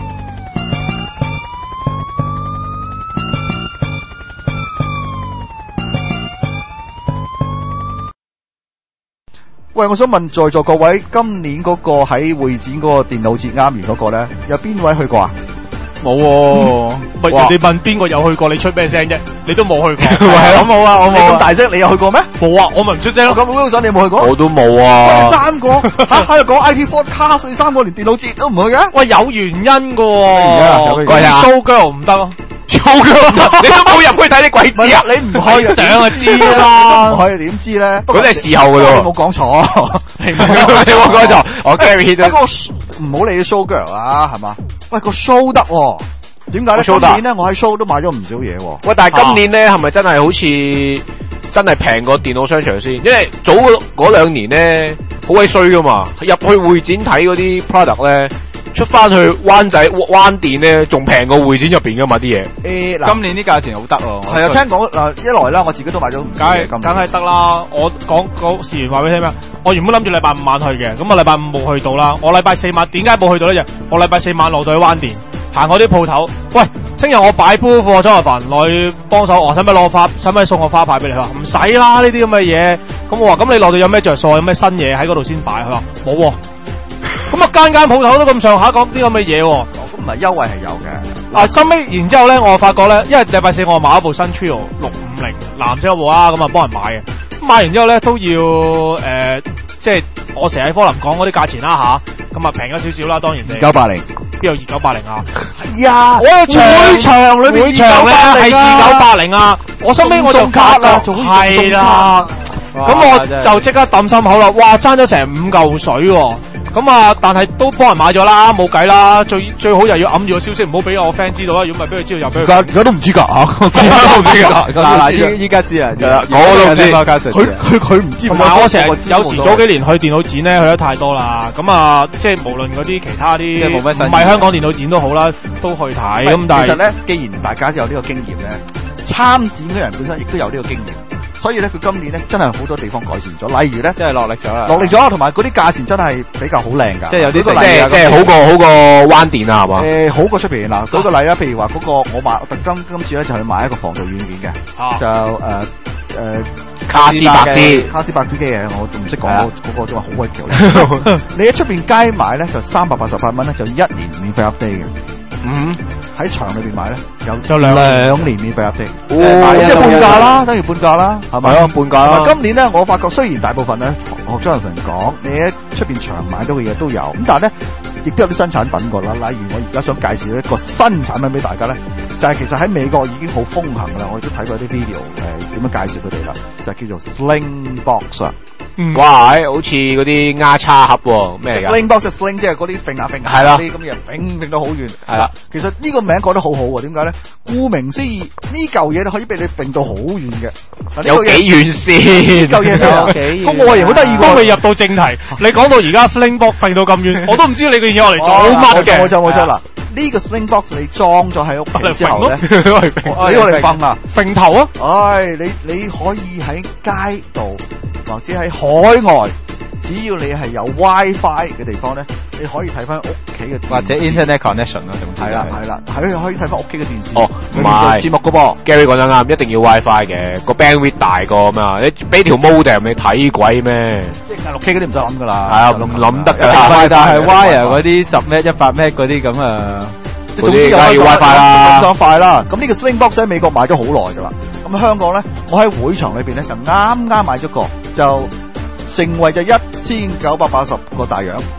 Speaker 5: 喂，我想問在座各位，今年嗰個喺會展嗰個電腦節啱完嗰個咧，有邊位去過啊？
Speaker 3: 冇喎，喂，人哋問邊個有去過，你出咩聲啫？你都冇去過。
Speaker 5: 係
Speaker 3: 我冇啊，我冇。
Speaker 5: 你咁大聲，你有去過咩？
Speaker 3: 冇啊，我咪唔出聲咯。
Speaker 5: 咁 Wilson 你有冇去過？
Speaker 4: 我都冇啊。
Speaker 5: 喂，三個喺度講 IT Podcast，你三個連電腦節都唔去嘅？
Speaker 3: 喂，有原因㗎喎。
Speaker 5: 係
Speaker 3: 啊 ，show girl 唔得咯。
Speaker 4: show girl，你都冇入去睇啲鬼知啊？
Speaker 5: 你唔去
Speaker 3: 上就知啦。
Speaker 5: 唔去點知咧？
Speaker 4: 嗰啲係事後㗎咯。
Speaker 5: 你冇講錯，
Speaker 4: 你冇講錯。我 carry
Speaker 5: 都。不過唔好理 show girl 啊，係嘛？喂，個 show 得喎。點解咧？今年咧，我喺 show 都買咗唔少嘢喎。
Speaker 4: 喂，但係今年咧，係咪真係好似真係平過電腦商場先？因為早嗰2年咧，好鬼衰噶嘛。入去會展睇嗰啲 product 咧，出翻去灣店咧，仲平過會展入邊噶嘛啲嘢。
Speaker 2: 今年啲價錢好得喎。
Speaker 5: 係啊，聽講嗱，一來啦，我自己都買咗唔少嘢。
Speaker 3: 梗係得啦。我講事源話俾你聽咩？我原本諗住禮拜5晚去嘅，咁啊禮拜5冇去到啦。我禮拜4晚點解冇去到咧？我禮拜4晚落到去灣店。行我啲鋪頭，喂，聽日我擺鋪貨，張學凡落去幫手，使唔使攞花？使唔使送個花牌俾你？佢話唔使啦，呢啲咁嘅嘢。咁我話咁你落到有咩着數？有咩新嘢喺嗰度先擺？佢話冇喎。咁啊間鋪頭都咁上下講啲咁嘅嘢喎。
Speaker 5: 咁唔係優惠係有嘅。
Speaker 3: 啊，收尾然之後咧，我發覺咧，因為禮拜4我買咗部新 Trio 650藍色嗰部啦，咁啊幫人買嘅。買完之後咧都要即係我成日喺科林講嗰啲價錢啦吓，咁啊平咗少少啦，當然
Speaker 5: 2980，
Speaker 3: 邊有2980啊？
Speaker 5: 係啊，
Speaker 3: 會場裏邊2980係2980啊！我收尾我就卡啦，係啦，咁我就即刻抌心口啦！哇，爭咗成5嚿水喎！咁啊，但係都幫人買咗啦，冇計啦。最好又要揞住個消息，唔好俾我 friend 知道啦。如果唔係俾佢知道，又俾佢。而家都唔知㗎嚇，而家都唔知㗎。
Speaker 2: 嗱，依家知啊，
Speaker 5: 我都唔知。佢唔知。
Speaker 3: 同埋我成日有時早幾年去電腦展咧，去得太多啦。咁啊，即係無論嗰啲其他啲唔係香港電腦展都好啦，都去睇。咁但係
Speaker 5: 其實咧，既然大家都有呢個經驗咧，參展嘅人本身亦都有呢個經驗。所以咧，佢今年咧真係好多地方改善咗，例如咧，
Speaker 2: 即係落力咗啦，
Speaker 5: 同埋嗰啲價錢真係比較好靚㗎，
Speaker 2: 即係有啲
Speaker 4: 即係好過灣電啊，係嘛？
Speaker 5: 好過出邊嗱，舉個例啦，譬如話嗰個我買特今次咧就去買一個防盜軟件嘅，就
Speaker 4: 卡斯
Speaker 5: 伯斯機嘅，我唔識講嗰個都話好鬼勁。你喺出邊街買咧就388蚊咧，就1年免費 update 嘅。喺場裏邊買咧，有2年免費 update，即係半價啦，等於半價啦，係咪？
Speaker 4: 係啊，半價啦。
Speaker 5: 今年咧，我發覺雖然大部分咧，學張人講，你喺出邊場買到嘅嘢都有，咁但係咧，亦都有啲新產品㗎啦。例如我而家想介紹一個新產品俾大家咧，就係其實喺美國已經好風行啦，我亦都睇過啲 video 點樣介紹佢哋啦，就係叫做 Slingbox 啊。
Speaker 4: 哇！好似嗰啲丫叉盒喎，咩嚟㗎
Speaker 5: ？Slingbox 即係嗰啲揈下揈下嗰啲咁嘅嘢，揈到好遠。係啦，其實呢個名改得好好喎，點解咧？顧名思義，呢嚿嘢可以俾你揈到好遠嘅。
Speaker 4: 有幾遠先？
Speaker 5: 呢嚿嘢有幾遠？個外形好得意，
Speaker 3: 都未入到正題。你講到而家 Slingbox 揈到咁遠，我都唔知你嘅嘢我嚟做乜嘅。
Speaker 5: 冇錯嗱，呢個 Slingbox 你裝咗喺屋企之後咧，你我嚟揈啊，
Speaker 3: 揈頭啊！
Speaker 5: 你可以喺街度或者喺海外，只要你係有 WiFi 嘅地方咧，你可以睇翻屋企嘅
Speaker 2: 或者 Internet connection 咯，
Speaker 5: 係啦，可以睇翻屋企嘅電視。
Speaker 4: 哦，唔係節目噶噃 ，Gary 講得啱，一定要 WiFi 嘅，個 bandwidth 大過嘛，你俾條 modem 你睇鬼咩？
Speaker 5: 即係 6K 嗰啲唔使諗噶啦，
Speaker 4: 係啊，唔諗得㗎
Speaker 2: 啦。但係 wire 嗰啲10 Mbps、100 Mbps 嗰啲咁啊，
Speaker 5: 總之有 WiFi 啦，咁快啦。咁呢個 Slingbox 喺美國買咗好耐噶啦，咁香港咧，我喺會場裏邊咧就啱買咗個，就成為就1980個大洋。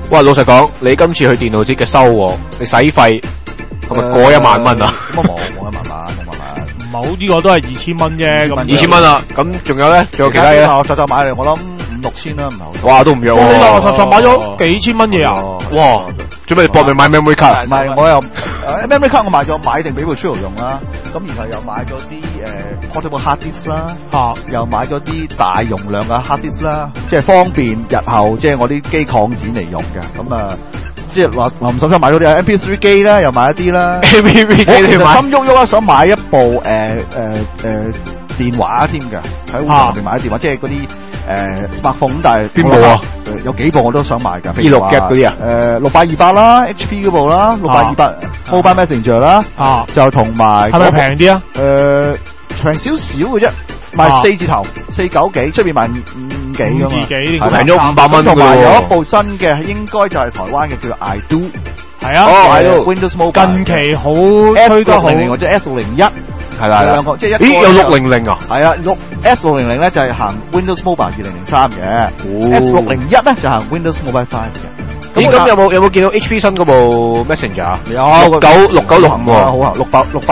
Speaker 4: 哇，老實講，你今次去電腦節嘅收穫，你使費係咪過1萬蚊啊？
Speaker 5: 咁冇1萬蚊，冇1萬蚊。
Speaker 3: 唔好呢個都係2000蚊啫，咁
Speaker 4: 2000蚊啦，咁仲有咧？仲有其他嘢？
Speaker 5: 我就買嚟，我諗5-6千啦，唔係好多。
Speaker 4: 哇，都唔弱喎！
Speaker 3: 你實買咗幾千蚊嘢啊？
Speaker 4: 哇！準備搏命買 memory card？
Speaker 5: 唔係，我又memory card 我買定俾部 Trio 用啦，咁然後又買咗啲portable hard disk 啦，又買咗啲大容量嘅 hard disk 啦，即係方便日後即係我啲機擴展嚟用嘅，咁啊。即係話林沈生買嗰啲 MP3 機啦，又買一啲啦。MP3 機你買？心喐喐啦，想買一部電話添嘅，喺會上面買電話，即係嗰啲smartphone，但係邊部啊？有幾部我都想買㗎，譬如話
Speaker 4: 嗰啲啊
Speaker 5: ，628啦 ，HP 嗰部啦，628 Mobile Messenger 啦，就同埋
Speaker 3: 係咪平啲啊？
Speaker 5: 平少少嘅啫。賣4字頭，490幾，出邊賣5幾㗎嘛，
Speaker 4: 平咗500蚊。
Speaker 5: 同埋有一部新嘅，應該就係台灣嘅，叫做 iDo，
Speaker 3: 係啊
Speaker 5: ，Windows Mobile
Speaker 3: 近期好推得好
Speaker 5: ，S600或者 S601，
Speaker 4: 係啦，
Speaker 5: 兩個即係
Speaker 4: 咦有600啊？
Speaker 5: 係啊，S600咧就係行 Windows Mobile 2003嘅，S601咧就行 Windows Mobile 5嘅。
Speaker 4: 咁有冇見到 HP 新嗰部 Messenger 啊？
Speaker 5: 有
Speaker 4: 6965喎，
Speaker 5: 好啊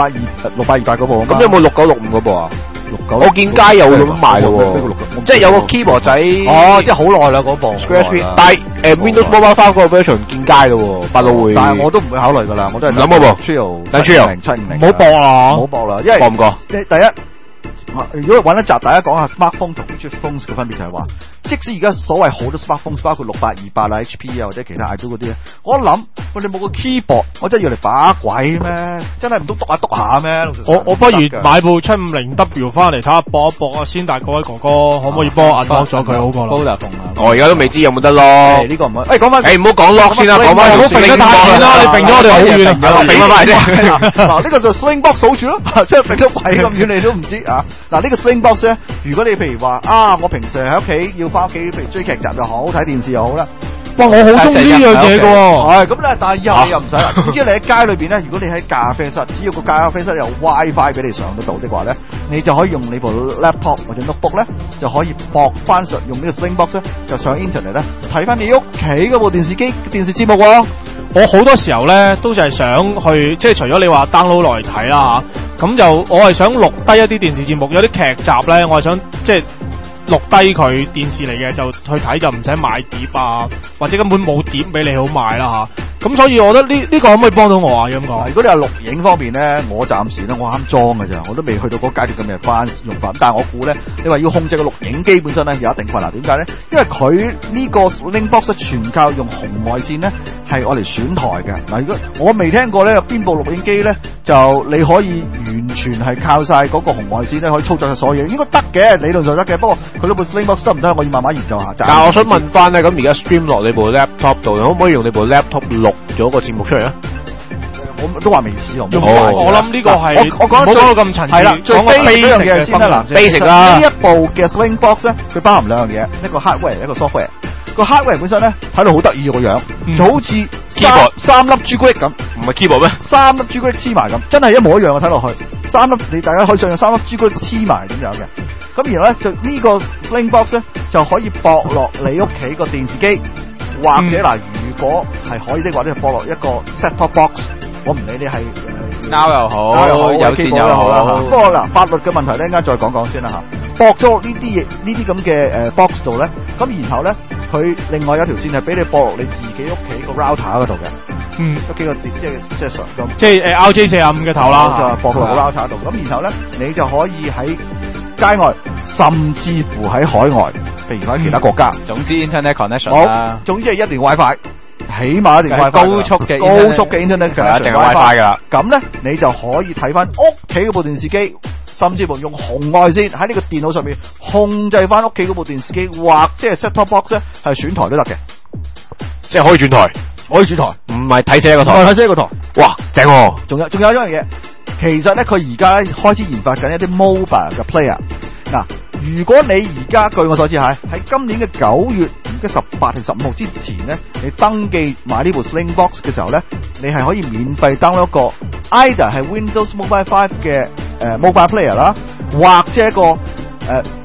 Speaker 5: ，628嗰部。
Speaker 4: 咁有冇6965嗰部啊？69，我見街有咁賣咯喎，即係有個 keyboard 仔。
Speaker 5: 哦，即係好耐啦嗰部。
Speaker 4: 但係Windows Mobile 5嗰個 version 見街咯喎，百老匯。
Speaker 5: 但係我都唔會考慮㗎啦，我都係
Speaker 4: 諗嗰部
Speaker 5: Trio，
Speaker 4: 等 Trio
Speaker 5: 750。
Speaker 3: 唔好搏啊！
Speaker 5: 唔好搏啦，因為
Speaker 4: 搏唔過。
Speaker 5: 第一。如果揾一集，大家講下 smartphone 同 feature phones 嘅分別就係話，即使而家所謂好多 smartphones，包括6828啦、HP 啊或者其他 iPhone 嗰啲咧，我一諗佢哋冇個 keyboard，我真係要嚟把鬼咩？真係唔通篤下咩？
Speaker 3: 我不如買部750W 翻嚟睇下搏一搏啊！先大各位哥哥，可唔可以幫我 unlock 咗佢好過啦？
Speaker 4: 我而家都未知有冇得咯。
Speaker 5: 呢個唔好。講翻，
Speaker 4: 唔好講 lock 先啦，講翻
Speaker 3: 唔好揈得太遠啦，你揈咗我哋好遠啊！
Speaker 4: 揈翻埋先。
Speaker 5: 嗱，呢個就 Slingbox 數住咯，即係揈得鬼咁遠你都唔知啊！嗱，呢個 Slingbox 咧，如果你譬如話我平時喺屋企要翻屋企，譬如追劇集又好，睇電視又好啦。
Speaker 3: 哇，我好中意呢樣嘢㗎喎。
Speaker 5: 咁咧，但係以後你又唔使啦。總之你喺街裏邊咧，如果你喺咖啡室，只要個咖啡室有 WiFi 俾你上得到的話咧，你就可以用你部 laptop 或者 notebook 咧，就可以駁翻上用呢個 Slingbox 咧，就上 internet 咧睇翻你屋企嗰部電視機電視節目喎。
Speaker 3: 我好多時候咧都就係想去，即係除咗你話 download 落嚟睇啦嚇，咁就我係想錄低一啲電視節目，有啲劇集咧，我係想即係錄低佢電視嚟嘅就去睇，就唔使買碟啊，或者根本冇碟俾你好買啦嚇。咁所以我覺得呢個可唔可以幫到我啊？咁講，
Speaker 5: 如果你話錄影方面咧，我暫時咧我啱裝嘅咋，我都未去到嗰階段咁嘅翻用法。但係我估咧，你話要控制個錄影機本身咧有一定困難。點解咧？因為佢呢個 Slingbox 全靠用紅外線咧係我嚟選台嘅。嗱，如果我未聽過咧有邊部錄影機咧就你可以完全係靠晒嗰個紅外線咧可以操作晒所有嘢，應該得嘅，理論上得嘅。不過佢呢部 Slingbox 得唔得？我要慢慢研究下。
Speaker 4: 但係我想問翻咧，咁而家 stream 落你部 laptop 度，可唔可以用你部 laptop 錄咗個節目出嚟啊？
Speaker 5: 我都話未試過。
Speaker 3: 我諗呢個係
Speaker 5: 我講
Speaker 3: 咗咁陳
Speaker 5: 係啦，最 basic 嗰樣嘢先啦。嗱
Speaker 4: ，basic 啦。
Speaker 5: 呢一部嘅 Slingbox 咧，佢包含兩樣嘢，一個 hardware， 一個 software。個 hardware 本身咧睇到好得意個樣，就好似三粒朱古力咁，
Speaker 4: 唔係 keyboard 咩
Speaker 5: ？3粒朱古力黐埋咁，真係一模一樣嘅睇落去。3粒你大家可以想象3粒朱古力黐埋點樣嘅。咁然後咧就呢個 Slingbox 咧就可以駁落你屋企個電視機，或者嗱，如果係可以的話咧，駁落一個 set-top box。我唔理你係
Speaker 2: 拗又好，有線又好啦。
Speaker 5: 不過嗱，法律嘅問題咧，陣間再講講先啦嚇。駁咗呢啲嘢，呢啲咁嘅box 度咧，咁然後咧，佢另外有條線係俾你駁落你自己屋企個 router 嗰度嘅。屋企個即係上咁。即係
Speaker 3: RJ45嘅頭啦，
Speaker 5: 就駁落個 router 度。咁然後咧，你就可以喺街外，甚至乎喺海外，譬如喺其他國家。
Speaker 2: 總之 internet connection 啦。
Speaker 5: 總之係一定 WiFi。起碼一定 WiFi
Speaker 2: 高速嘅
Speaker 5: internet
Speaker 2: 一定 WiFi 噶啦。
Speaker 5: 咁咧，你就可以睇翻屋企嗰部電視機，甚至乎用紅外線喺呢個電腦上面控制翻屋企嗰部電視機，或者係 set-top box 咧係選台都得嘅，
Speaker 4: 即係可以轉台，
Speaker 5: 可以轉台，
Speaker 4: 唔係睇死一個台，
Speaker 5: 睇死一個台。
Speaker 4: 哇，正喎！
Speaker 5: 仲有一樣嘢，其實咧佢而家咧開始研發緊一啲 mobile 嘅 player。嗱，如果你而家據我所知喺今年嘅9月18定15號之前咧，你登記買呢部 Slingbox 嘅時候咧，你係可以免費 download 一個 either 係 Windows Mobile 5嘅mobile player 啦，或者一個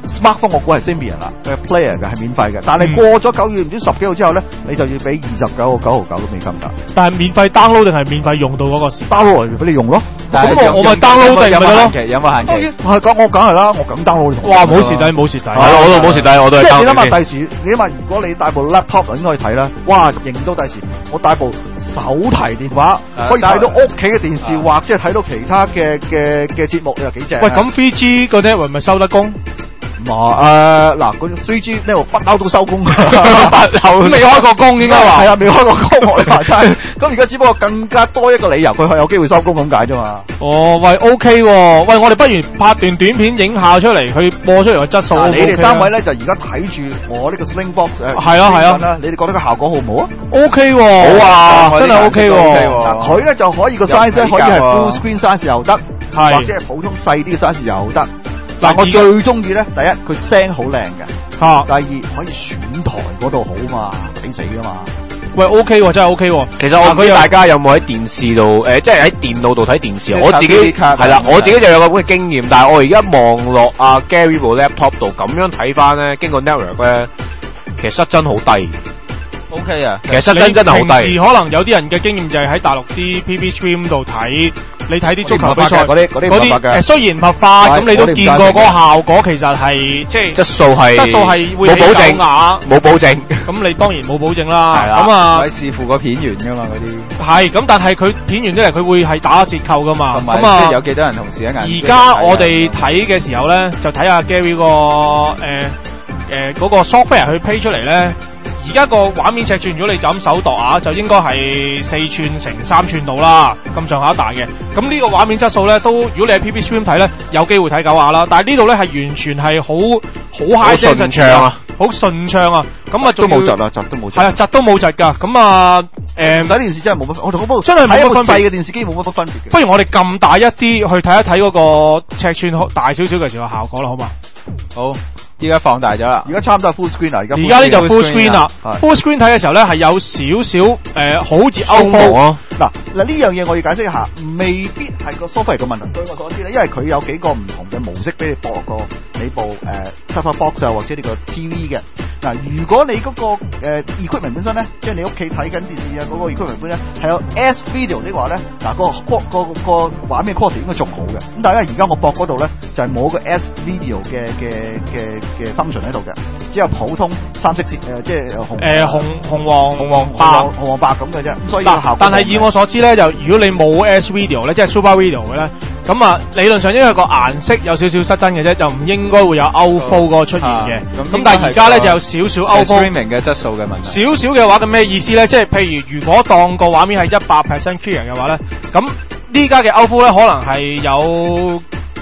Speaker 5: smartphone 我估係 Symbian 啦嘅 player 嘅係免費嘅，但係過咗9月唔知10幾號之後咧，你就要俾29.99美金㗎。
Speaker 3: 但係免費 download 定係免費用到嗰個時
Speaker 5: download 嚟俾你用咯。
Speaker 3: 咁我咪 download 定咪得咯？
Speaker 2: 有冇限期？
Speaker 5: 係講我梗係啦，我梗 download。
Speaker 3: 哇！冇蝕底，冇蝕底。
Speaker 4: 係我都冇蝕底，我都係。
Speaker 5: 即係你諗下第時，你諗下如果你帶部 laptop 應該去睇啦，哇！型到第時我帶部手提電話可以睇到屋企嘅電視，或者係睇到其他嘅節目，你話幾正？
Speaker 3: 喂，咁 3G 個 network 咪收得工？
Speaker 5: 嗱，嗰種 3G network 不嬲都收工㗎，
Speaker 3: 未開過工應該話。
Speaker 5: 係啊，未開過工我話齋。咁而家只不過更加多一個理由，佢係有機會收工咁解啫嘛。
Speaker 3: 哦，喂 OK 喎，喂我哋不如拍段短片影下出嚟，去播出嚟個質素。
Speaker 5: 你哋3位咧就而家睇住我呢個 Slingbox
Speaker 3: 係啊，
Speaker 5: 你哋覺得個效果好唔好啊
Speaker 3: ？OK 喎，
Speaker 5: 好啊，
Speaker 3: 真係 OK 喎。
Speaker 5: 嗱，佢咧就可以個 size 可以係 full screen size 又得，或者係普通細啲嘅 size 又得。嗱，我最中意咧，第一佢聲好靚嘅，第二可以選台嗰度好嘛，抵死噶嘛。
Speaker 3: 喂 OK 喎，真係 OK 喎。
Speaker 4: 其實我唔知大家有冇喺電視度即係喺電腦度睇電視啊？我自己係啦，我自己就有個咁嘅經驗，但係我而家望落阿 Gary 部 laptop 度咁樣睇翻咧，經過 network 咧，其實失真好低。
Speaker 2: OK 啊，
Speaker 4: 其實失真真係好低。
Speaker 3: 平時可能有啲人嘅經驗就係喺大陸啲 PB Stream 度睇，你睇啲足球比賽
Speaker 5: 嗰啲
Speaker 3: 雖然唔合法，咁你都見過嗰個效果，其實係即係
Speaker 4: 質素係
Speaker 3: 會冇保證，
Speaker 4: 冇保證。
Speaker 3: 咁你當然冇保證啦。
Speaker 2: 係啦，
Speaker 3: 咁啊，
Speaker 2: 係視乎個片源㗎嘛嗰啲。
Speaker 3: 係咁，但係佢片源出嚟，佢會係打折扣㗎嘛。
Speaker 2: 咁啊，有幾多人同時一眼？
Speaker 3: 而家我哋睇嘅時候咧，就睇下 Gary 嗰個 software 去 play 出嚟咧。而家個畫面尺寸，如果你就咁手度啊，就應該係4寸乘3寸度啦，咁上下大嘅。咁呢個畫面質素咧，都如果你喺 PP Stream 睇咧，有機會睇9瓦啦。但係呢度咧係完全係好 high 聲順暢啊，好順暢啊。咁啊，
Speaker 5: 都冇窒啊，窒都冇窒。
Speaker 3: 係啊，窒都冇窒㗎。咁啊，
Speaker 5: 睇電視真係冇乜，我同嗰部
Speaker 3: 真係冇乜分別。
Speaker 5: 細嘅電視機冇乜分別嘅。
Speaker 3: 不如我哋撳大一啲去睇一睇嗰個尺寸大少少嘅時候效果啦，好嘛？
Speaker 2: 好。依家放大咗啦，
Speaker 5: 而家差唔多係 full screen 啦，而家
Speaker 3: 呢就 full screen 啦。full screen 睇嘅時候咧係有少少好似 OPPO
Speaker 5: 啊。嗱呢樣嘢我要解釋一下，未必係個 software 嘅問題。據我所知咧，因為佢有幾個唔同嘅模式俾你播過你部set-top box 啊或者你個 TV 嘅。嗱，如果你嗰個equipment 本身咧，即係你屋企睇緊電視啊嗰個 equipment 本身係有 S video 的話咧，嗱個畫面 quality 應該仲好嘅。咁但係而家我播嗰度咧就係冇個 S video 嘅 function 喺度嘅，只有普通三色即係紅黃白咁嘅啫。咁所以
Speaker 3: 但係以我所知咧，就如果你冇 S video 咧，即係 Super Video 嘅咧，咁啊理論上因為個顏色有少少失真嘅啫，就唔應該會有 OFO 個出現嘅。咁但係而家咧就有少少 OFO
Speaker 2: streaming 嘅質素嘅問題。
Speaker 3: 少少嘅話咁咩意思咧？即係譬如果當個畫面係100% clear 嘅話咧，咁呢家嘅 OFO 咧可能係有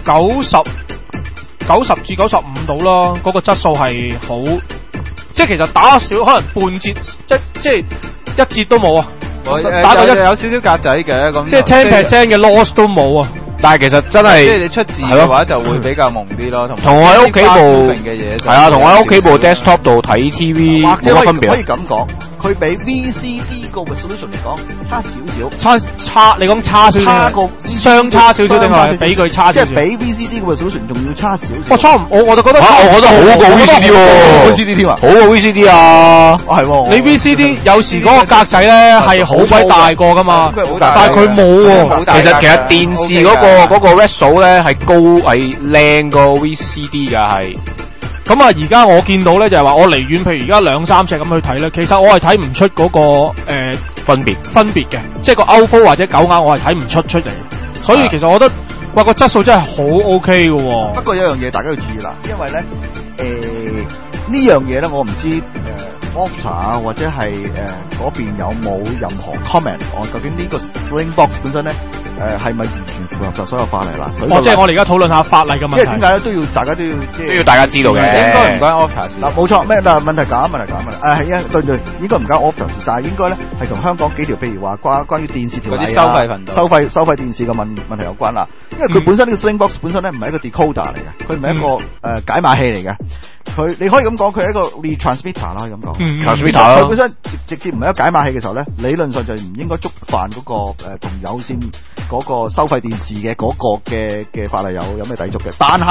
Speaker 3: 90至95度啦，嗰個質素係好，即係其實打少可能半折，即係一折都冇啊！打到有
Speaker 2: 少少格仔嘅咁，
Speaker 3: 即係 10% 嘅 loss 都冇啊！
Speaker 4: 但係其實真係，
Speaker 2: 即係你出字嘅話就會比較蒙啲咯，
Speaker 4: 同我喺屋企部嘅嘢係啊，同我喺屋企部 desktop 度睇 TV 冇乜分別。
Speaker 5: 可以咁講，佢比 VCD 個 resolution 嚟講差少少，
Speaker 3: 差你講差少少，
Speaker 5: 差個
Speaker 3: 相差少少定係比佢差少少？
Speaker 5: 即係比 VCD 個 resolution 仲要差少少。
Speaker 3: 我差唔，我就覺得
Speaker 4: 我覺得好過 VCD 喎
Speaker 5: ，VCD 添啊，
Speaker 4: 好過 VCD 啊，
Speaker 5: 係喎。
Speaker 3: 你 VCD 有時嗰個格仔咧係好鬼大個噶嘛，但係佢冇喎。
Speaker 4: 其實電視嗰個 resolution 咧係高係靚過 VCD 㗎係。
Speaker 3: 咁啊，而家我見到咧就係話我離遠，譬如而家2-3尺咁去睇咧，其實我係睇唔出嗰個
Speaker 4: 分別嘅，
Speaker 3: 即係個 OFO 或者9瓦我係睇唔出嚟。所以其實我覺得哇個質素真係好 OK 嘅喎。
Speaker 5: 不過有一樣嘢大家要注意啦，因為咧呢樣嘢咧我唔知Opta 啊或者係嗰邊有冇任何 comments 究竟呢個 Slingbox 本身咧係咪完全符合晒所有法例啦？
Speaker 3: 即係我哋而家討論下法例嘅問題。
Speaker 5: 因為點解咧大家都要
Speaker 4: 大家知道嘅。
Speaker 2: 應該唔關 Opta 事。
Speaker 5: 嗱冇錯咩？但係問題咁係啊對應該唔關 Opta 事，但係應該咧係同香港幾條譬如話關於電視條例啊、
Speaker 2: 收費頻道、
Speaker 5: 收費電視嘅問題有關啦。因為佢本身呢個 Slingbox 本身咧唔係一個 decoder 嚟嘅，佢唔係一個解碼器嚟嘅。你可以咁講，佢係一個 retransmitter 啦，可以咁講。
Speaker 4: transmitter
Speaker 5: 佢本身直接唔係一個解碼器嘅時候咧，理論上就唔應該觸犯嗰個同有線嗰個收費電視嘅嗰個嘅法例有咩抵觸嘅。但係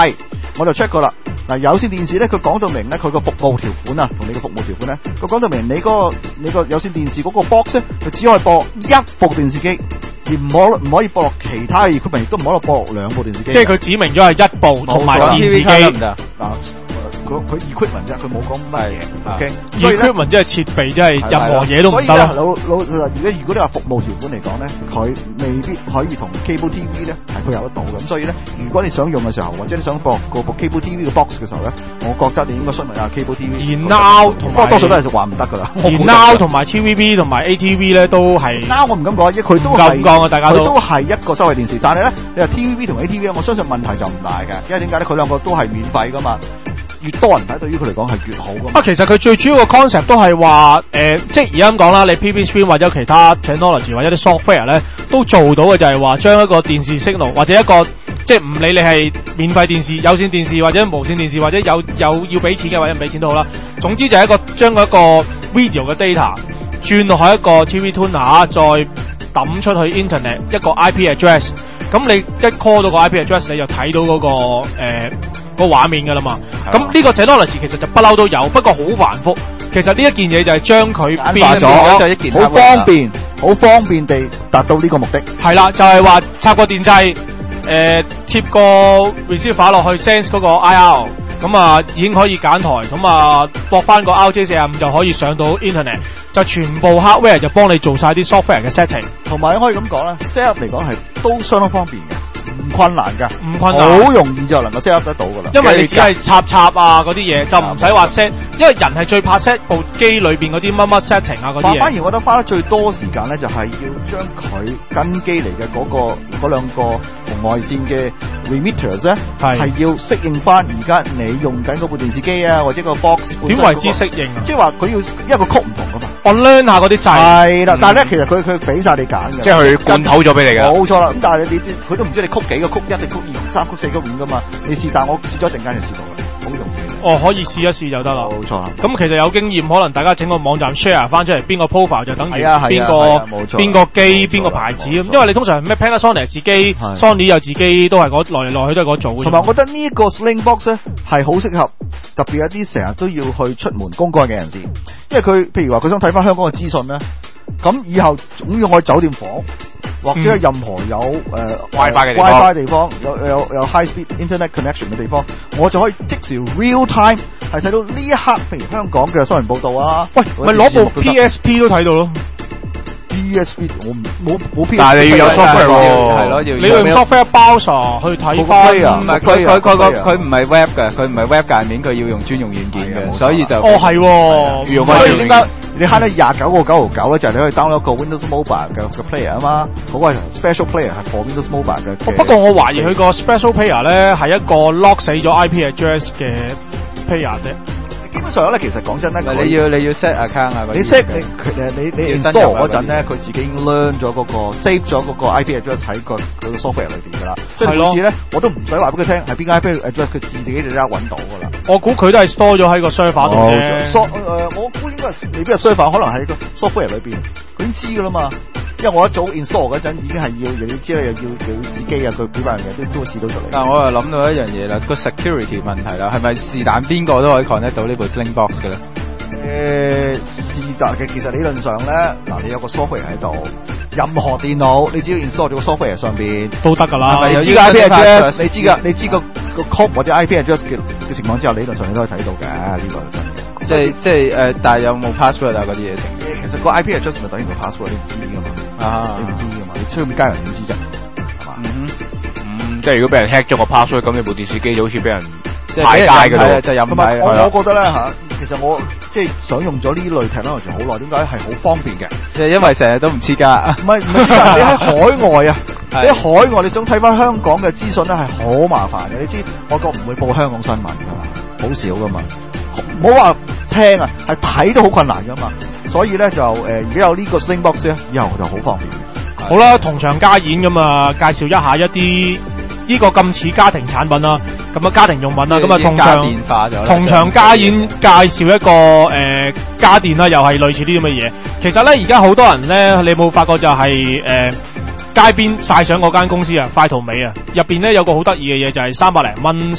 Speaker 5: 我就 check 過啦。嗱，有線電視咧，佢講到明咧，佢個服務條款啊，同你個服務條款咧，佢講到明你個有線電視嗰個 box 咧，佢只可以播一部電視機，而唔可以播落其他嘅 equipment，亦都唔可以播落兩部電視機。
Speaker 3: 即係佢指明咗係一部同埋電視機。
Speaker 5: 嗱，佢 equipment 啫，佢冇講乜嘢。OK， 所以咧
Speaker 3: equipment 即係設備，即係任何嘢都唔得咯。
Speaker 5: 如果你話服務條款嚟講咧，佢未必可以同 cable TV 咧係配合得到咁，所以咧，如果你想用嘅時候，或者你想播個部 cable TV 嘅 box 嘅時候咧，我覺得你應該詢問下 cable TV。而
Speaker 3: Now 同埋
Speaker 5: 多數都係話唔得噶啦。
Speaker 3: 而 Now 同埋 TVB 同埋 ATV 咧都係
Speaker 5: Now 我唔敢講，因為佢都係
Speaker 3: 講啊，大家
Speaker 5: 佢都係一個收費電視，但係咧，你話 TVB 同 ATV 咧，我相信問題就唔大嘅，因為點解咧？佢兩個都係免費噶嘛。越多人睇，對於佢嚟講係越好噶嘛。
Speaker 3: 其實佢最主要個 concept 都係話，即係而家咁講啦，你 PP Screen 或者其他 technology 或者啲 software 咧，都做到嘅就係話將一個電視 signal 或者一個即係唔理你係免費電視、有線電視或者無線電視或者有要俾錢嘅或者唔俾錢都好啦。總之就係將一個 video 嘅 data 轉落去一個 TV tuner，再抌出去 internet 一個 IP address。咁你一 call 到個 IP address， 你就睇到嗰個畫面㗎啦嘛。咁呢個 technology 其實就不嬲都有，不過好繁複。其實呢一件嘢就係將佢變咗，
Speaker 5: 就一件好方便地達到呢個目的。
Speaker 3: 係啦，就係話插個電掣，貼個 receiver 落去 sense 嗰個 IR， 咁啊已經可以揀台，咁啊駁翻個 RJ45就可以上到 internet， 就全部 hardware 就幫你做晒啲 software 嘅 setting。
Speaker 5: 同埋可以咁講啦 ，set up 嚟講係都相當方便嘅。唔困難㗎，
Speaker 3: 唔困難，
Speaker 5: 好容易就能夠 set up 得到㗎啦。
Speaker 3: 因為你只係插啊嗰啲嘢，就唔使話 set，因為人係最怕 set 部機裏邊嗰啲乜乜 setting 啊嗰啲嘢。
Speaker 5: 反而我覺得花得最多時間咧，就係要將佢跟機嚟嘅嗰兩個紅外線嘅 remitters 咧，係要適應翻而家你用緊嗰部電視機啊，或者個 box。點
Speaker 3: 為之適應啊？
Speaker 5: 即係話佢要一個曲唔同㗎嘛。
Speaker 3: 我 learn 下嗰啲掣。係
Speaker 5: 啦，但係咧其實佢俾晒你揀嘅。
Speaker 4: 即係佢灌透咗俾你嘅。冇
Speaker 5: 錯啦，咁但係你佢都唔知你曲幾個曲，1定曲2、3曲4曲5㗎嘛。你試，但我試咗一陣間就試到啦，好容易。
Speaker 3: 可以試一試就得啦。
Speaker 5: 冇錯。
Speaker 3: 咁其實有經驗，可能大家整個網站 share 翻出嚟，邊個 profile 就等於邊個機、邊個牌子咁。因為你通常咩 Panasonic 自己 ，Sony 又自己都係來來去都係嗰組。同
Speaker 5: 埋我覺得呢個 Sling Box 咧係好適合特別一啲成日都要去出門公幹嘅人士，因為佢譬如話佢想睇翻香港嘅資訊咧，咁以後總要我去酒店房或者任何有WiFi 地方，有 high speed internet connection 嘅地方，我就可以即時 real time 係睇到呢一刻，譬如香港嘅新聞報導啊，
Speaker 3: 喂，咪攞部 PSP 都睇到咯。
Speaker 5: PSP 我冇 PSP，
Speaker 4: 但係你要有 software 喎，
Speaker 2: 係咯，
Speaker 3: 你用 software browser 去睇翻。
Speaker 2: 唔係佢唔係 web 嘅，佢唔係 web 界面，佢要用專用軟件嘅，所以就
Speaker 3: 係喎。
Speaker 5: 所以點解你慳得29.99咧？就係你可以 download 一個 Windows Mobile 嘅 player 啊嘛，嗰個係 special player 係 for Windows Mobile 嘅。
Speaker 3: 不過我懷疑佢個 special player 咧係一個 lock 死咗 IP address 嘅 player 啫。
Speaker 5: 基本上咧，其實講真咧，
Speaker 2: 你要 set account 啊，
Speaker 5: 你 set 你 install 嗰陣咧，佢自己已經 learn 咗嗰個 save 咗嗰個 IP address 喺個software 裏邊噶啦。即係每次咧，我都唔使話俾佢聽係邊個 IP address，佢自己就即刻揾到噶啦。
Speaker 3: 我估佢都係 store 咗喺個 server 度啫。
Speaker 5: 我估應該未必係 server，可能喺個 software 裏邊，佢已經知噶啦嘛。因為我一早 install 嗰陣已經係要知啦，又要試機啊，佢幾百樣嘢都會試到出嚟。
Speaker 2: 但我又諗到一樣嘢啦，個 security 問題啦，係咪是但邊個都可以 connect 到呢部 Sling Box 嘅咧？
Speaker 5: 是但嘅，其實理論上咧，嗱你有個 software 喺度，任何電腦你只要 install 咗個 software 上邊
Speaker 3: 都得㗎啦。
Speaker 5: 係咪有知個 IP address？ 你知㗎，你知個 code 或者 IP address 嘅情況之下，理論上你都可以睇到嘅，呢個係真嘅。
Speaker 2: 即係但係有冇 password 啊嗰啲嘢成？
Speaker 5: 其實個 IP address 咪等於個 password， 你唔知㗎嘛？你唔知㗎嘛？你出面加人點知啫？係嘛？
Speaker 4: 即係如果俾人 hack 咗個 password， 咁你部電視機就好似俾人
Speaker 2: 派街㗎咯，就
Speaker 5: 同埋我覺得咧其實我即係想用咗呢類 technology 好耐，點解係好方便嘅？
Speaker 2: 即係因為成日都唔黐家。唔係
Speaker 5: 你喺海外啊，你喺海外你想睇翻香港嘅資訊咧係好麻煩嘅。你知外國唔會報香港新聞㗎嘛，好少㗎嘛。唔好話聽啊，係睇都好困難㗎嘛。所以咧就而家有呢個 Sling Box 咧，以後就好方便。
Speaker 3: 好啦，同場加演咁啊，介紹一下一啲呢個咁似家庭產品啦，咁啊家庭用品啦，咁啊同場加演介紹一個家電啦，又係類似啲咁嘅嘢。其實咧而家好多人咧，你冇發覺就係街邊曬相嗰間公司啊，快圖美啊，入邊咧有個好得意嘅嘢就係300零蚊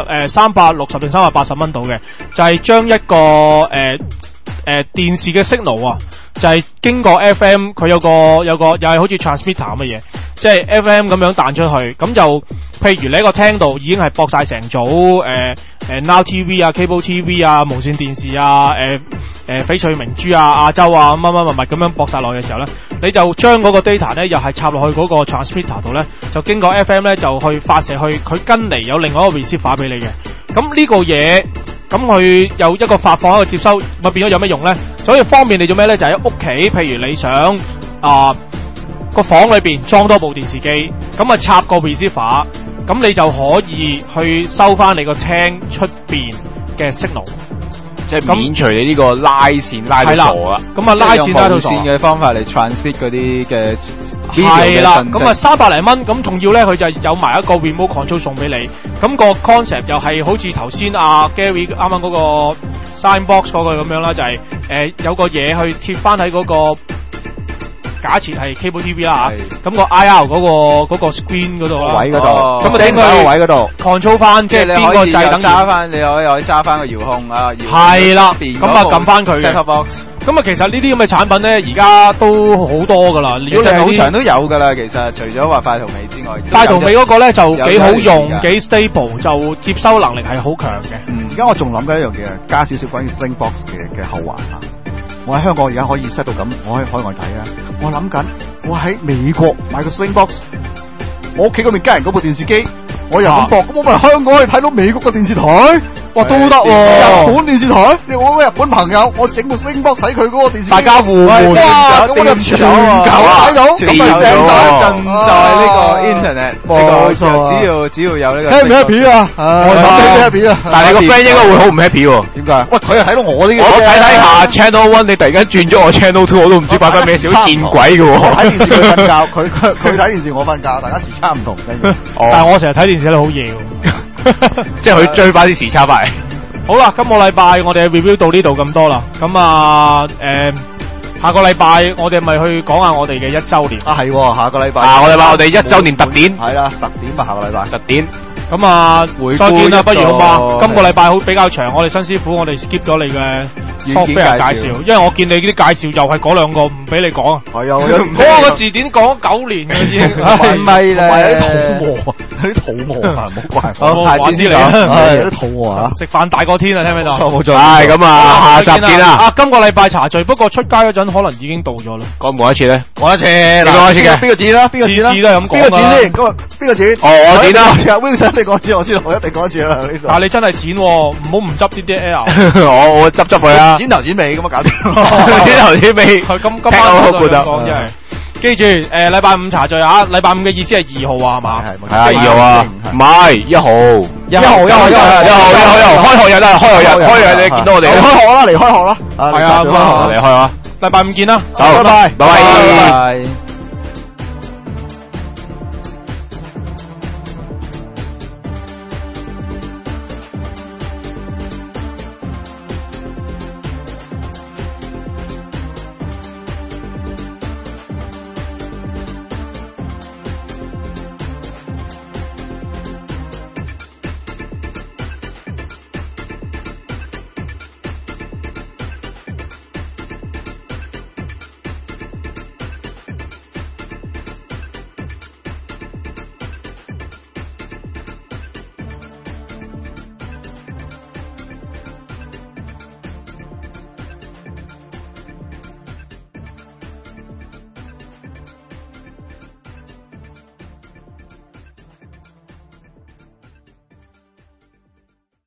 Speaker 3: ，360定380蚊到嘅，就係將一個電視嘅 signal 啊，就係經過 FM 佢有個又係好似 transmitter 咁嘅嘢，即係 FM 咁樣彈出去，咁就譬如你喺個廳度已經係播晒成組Now TV 啊、Cable TV 啊、無線電視啊、翡翠明珠啊、亞洲啊乜咁樣播晒落去嘅時候咧，你就將嗰個 data 咧又係插落去嗰個 transmitter 度咧，就經過 FM 咧就去發射去，佢跟嚟有另外一個 receiver 俾你嘅，咁呢個嘢。咁佢有一個發放一個接收，咪變咗有咩用咧？所以方便你做咩咧？就喺屋企，譬如你想個房裏邊裝多部電視機，咁啊插個 receiver，咁你就可以去收翻你個廳出邊嘅 signal。
Speaker 4: 即係免除你呢個拉線拉到傻啦，
Speaker 3: 咁啊拉線拉到傻
Speaker 2: 嘅方法嚟 transmit 嗰啲嘅
Speaker 3: 係啦，咁啊300零蚊，咁仲要咧佢就有埋一個 remote control 送俾你，咁個 concept 又係好似頭先阿 Gary 啱啱嗰個 Signbox 嗰個咁樣啦，就係有個嘢去貼翻喺嗰個。假設係 Cable TV 啦嚇，咁個 IR 嗰個 screen 嗰度啦，
Speaker 5: 位嗰度，
Speaker 3: 咁啊應該個位嗰度 control 翻，即係邊個掣等
Speaker 2: 揸翻，你可以揸翻個遙控啊，
Speaker 3: 係啦，咁啊撳翻佢嘅。咁啊其實呢啲咁嘅產品咧，而家都好多噶啦。如果你
Speaker 2: 好長都有噶啦，其實除咗話快圖美之外，
Speaker 3: 快圖美嗰個咧就幾好用，幾 stable，就接收能力係好強嘅。
Speaker 5: 而家我仲諗緊一樣嘢，加少少關於 Slingbox 嘅後環啊。我喺香港而家可以 set 到咁，我喺海外睇啊！我諗緊，我喺美國買個 Slingbox，我屋企嗰邊家人嗰部電視機，我又咁播，咁我咪香港可以睇到美國嘅電視台，哇都得喎！日本電視台，我個日本朋友，我整部 Slingbox 睇佢嗰個電視機，
Speaker 3: 大家互換，
Speaker 5: 哇！咁我就全球睇到，咁咪正晒，
Speaker 2: 就係呢個 internet，冇錯，只要有呢個
Speaker 5: happy 啊！我諗 happy 啊！
Speaker 4: 但係你個 friend 應該會好唔 happy 喎？
Speaker 5: 點解？喂，佢係睇到我呢個，
Speaker 4: 我睇下 Channel One，你突然間轉咗我 Channel Two，我都唔知發生咩事，好見鬼嘅喎！
Speaker 5: 我睇電視佢瞓覺，佢睇電視我瞓覺，大家時差唔同。
Speaker 3: 但係我成日睇電視都好夜喎，
Speaker 4: 即係佢追翻啲時差翻嚟。
Speaker 3: 好啦，今個禮拜我哋嘅 review 到呢度咁多啦，咁啊下個禮拜我哋咪去講下我哋嘅1週年
Speaker 5: 啊，係下個禮拜
Speaker 4: 我哋1週年特典
Speaker 5: 係啦，特典啊，下個禮拜
Speaker 4: 特典。
Speaker 3: 咁啊，再見啦，不如好嘛？今個禮拜比較長，我哋新師傅，我哋 skip 咗你嘅 software 介紹，因為我見你啲介紹又係嗰兩個，唔俾你講啊。
Speaker 5: 係啊，
Speaker 3: 嗰個字典講咗9年嘅已經，
Speaker 2: 唔係咧，
Speaker 5: 有啲肚餓啊，唔好怪我。
Speaker 3: 下次先嚟，
Speaker 5: 有啲肚餓啊，
Speaker 3: 食飯大過天啊，聽唔聽到？
Speaker 5: 冇錯，
Speaker 4: 係咁啊，下集見啦。
Speaker 3: 啊，今個禮拜茶聚，不過出街嗰陣可能已經到咗啦。
Speaker 4: 講唔講一次咧？
Speaker 5: 講一次，
Speaker 4: 你講一次嘅。
Speaker 5: 邊個剪啦？邊個剪啦？
Speaker 3: 次次都係咁講。
Speaker 5: 邊個剪先？今日邊個剪？
Speaker 4: 我剪啦。
Speaker 5: Wilson 你講一次，我知道，我一定講一次啦。
Speaker 3: 但係你真係剪，唔好唔執啲 DL。
Speaker 4: 我執佢啊。
Speaker 5: 剪頭剪尾咁啊，搞掂。
Speaker 4: 剪頭剪尾。
Speaker 3: 佢今晚都係講真係。記住，禮拜五茶聚啊！禮拜五嘅意思係2號啊，係嘛？
Speaker 4: 係啊，2號啊，唔係1號。
Speaker 5: 1號，
Speaker 4: 開學日啦，開學日你見到我哋。
Speaker 5: 離開學啦，離開學啦。
Speaker 3: 係啊，
Speaker 4: 離開啊！
Speaker 3: 禮拜五見啦，
Speaker 5: 拜拜，
Speaker 4: 拜拜。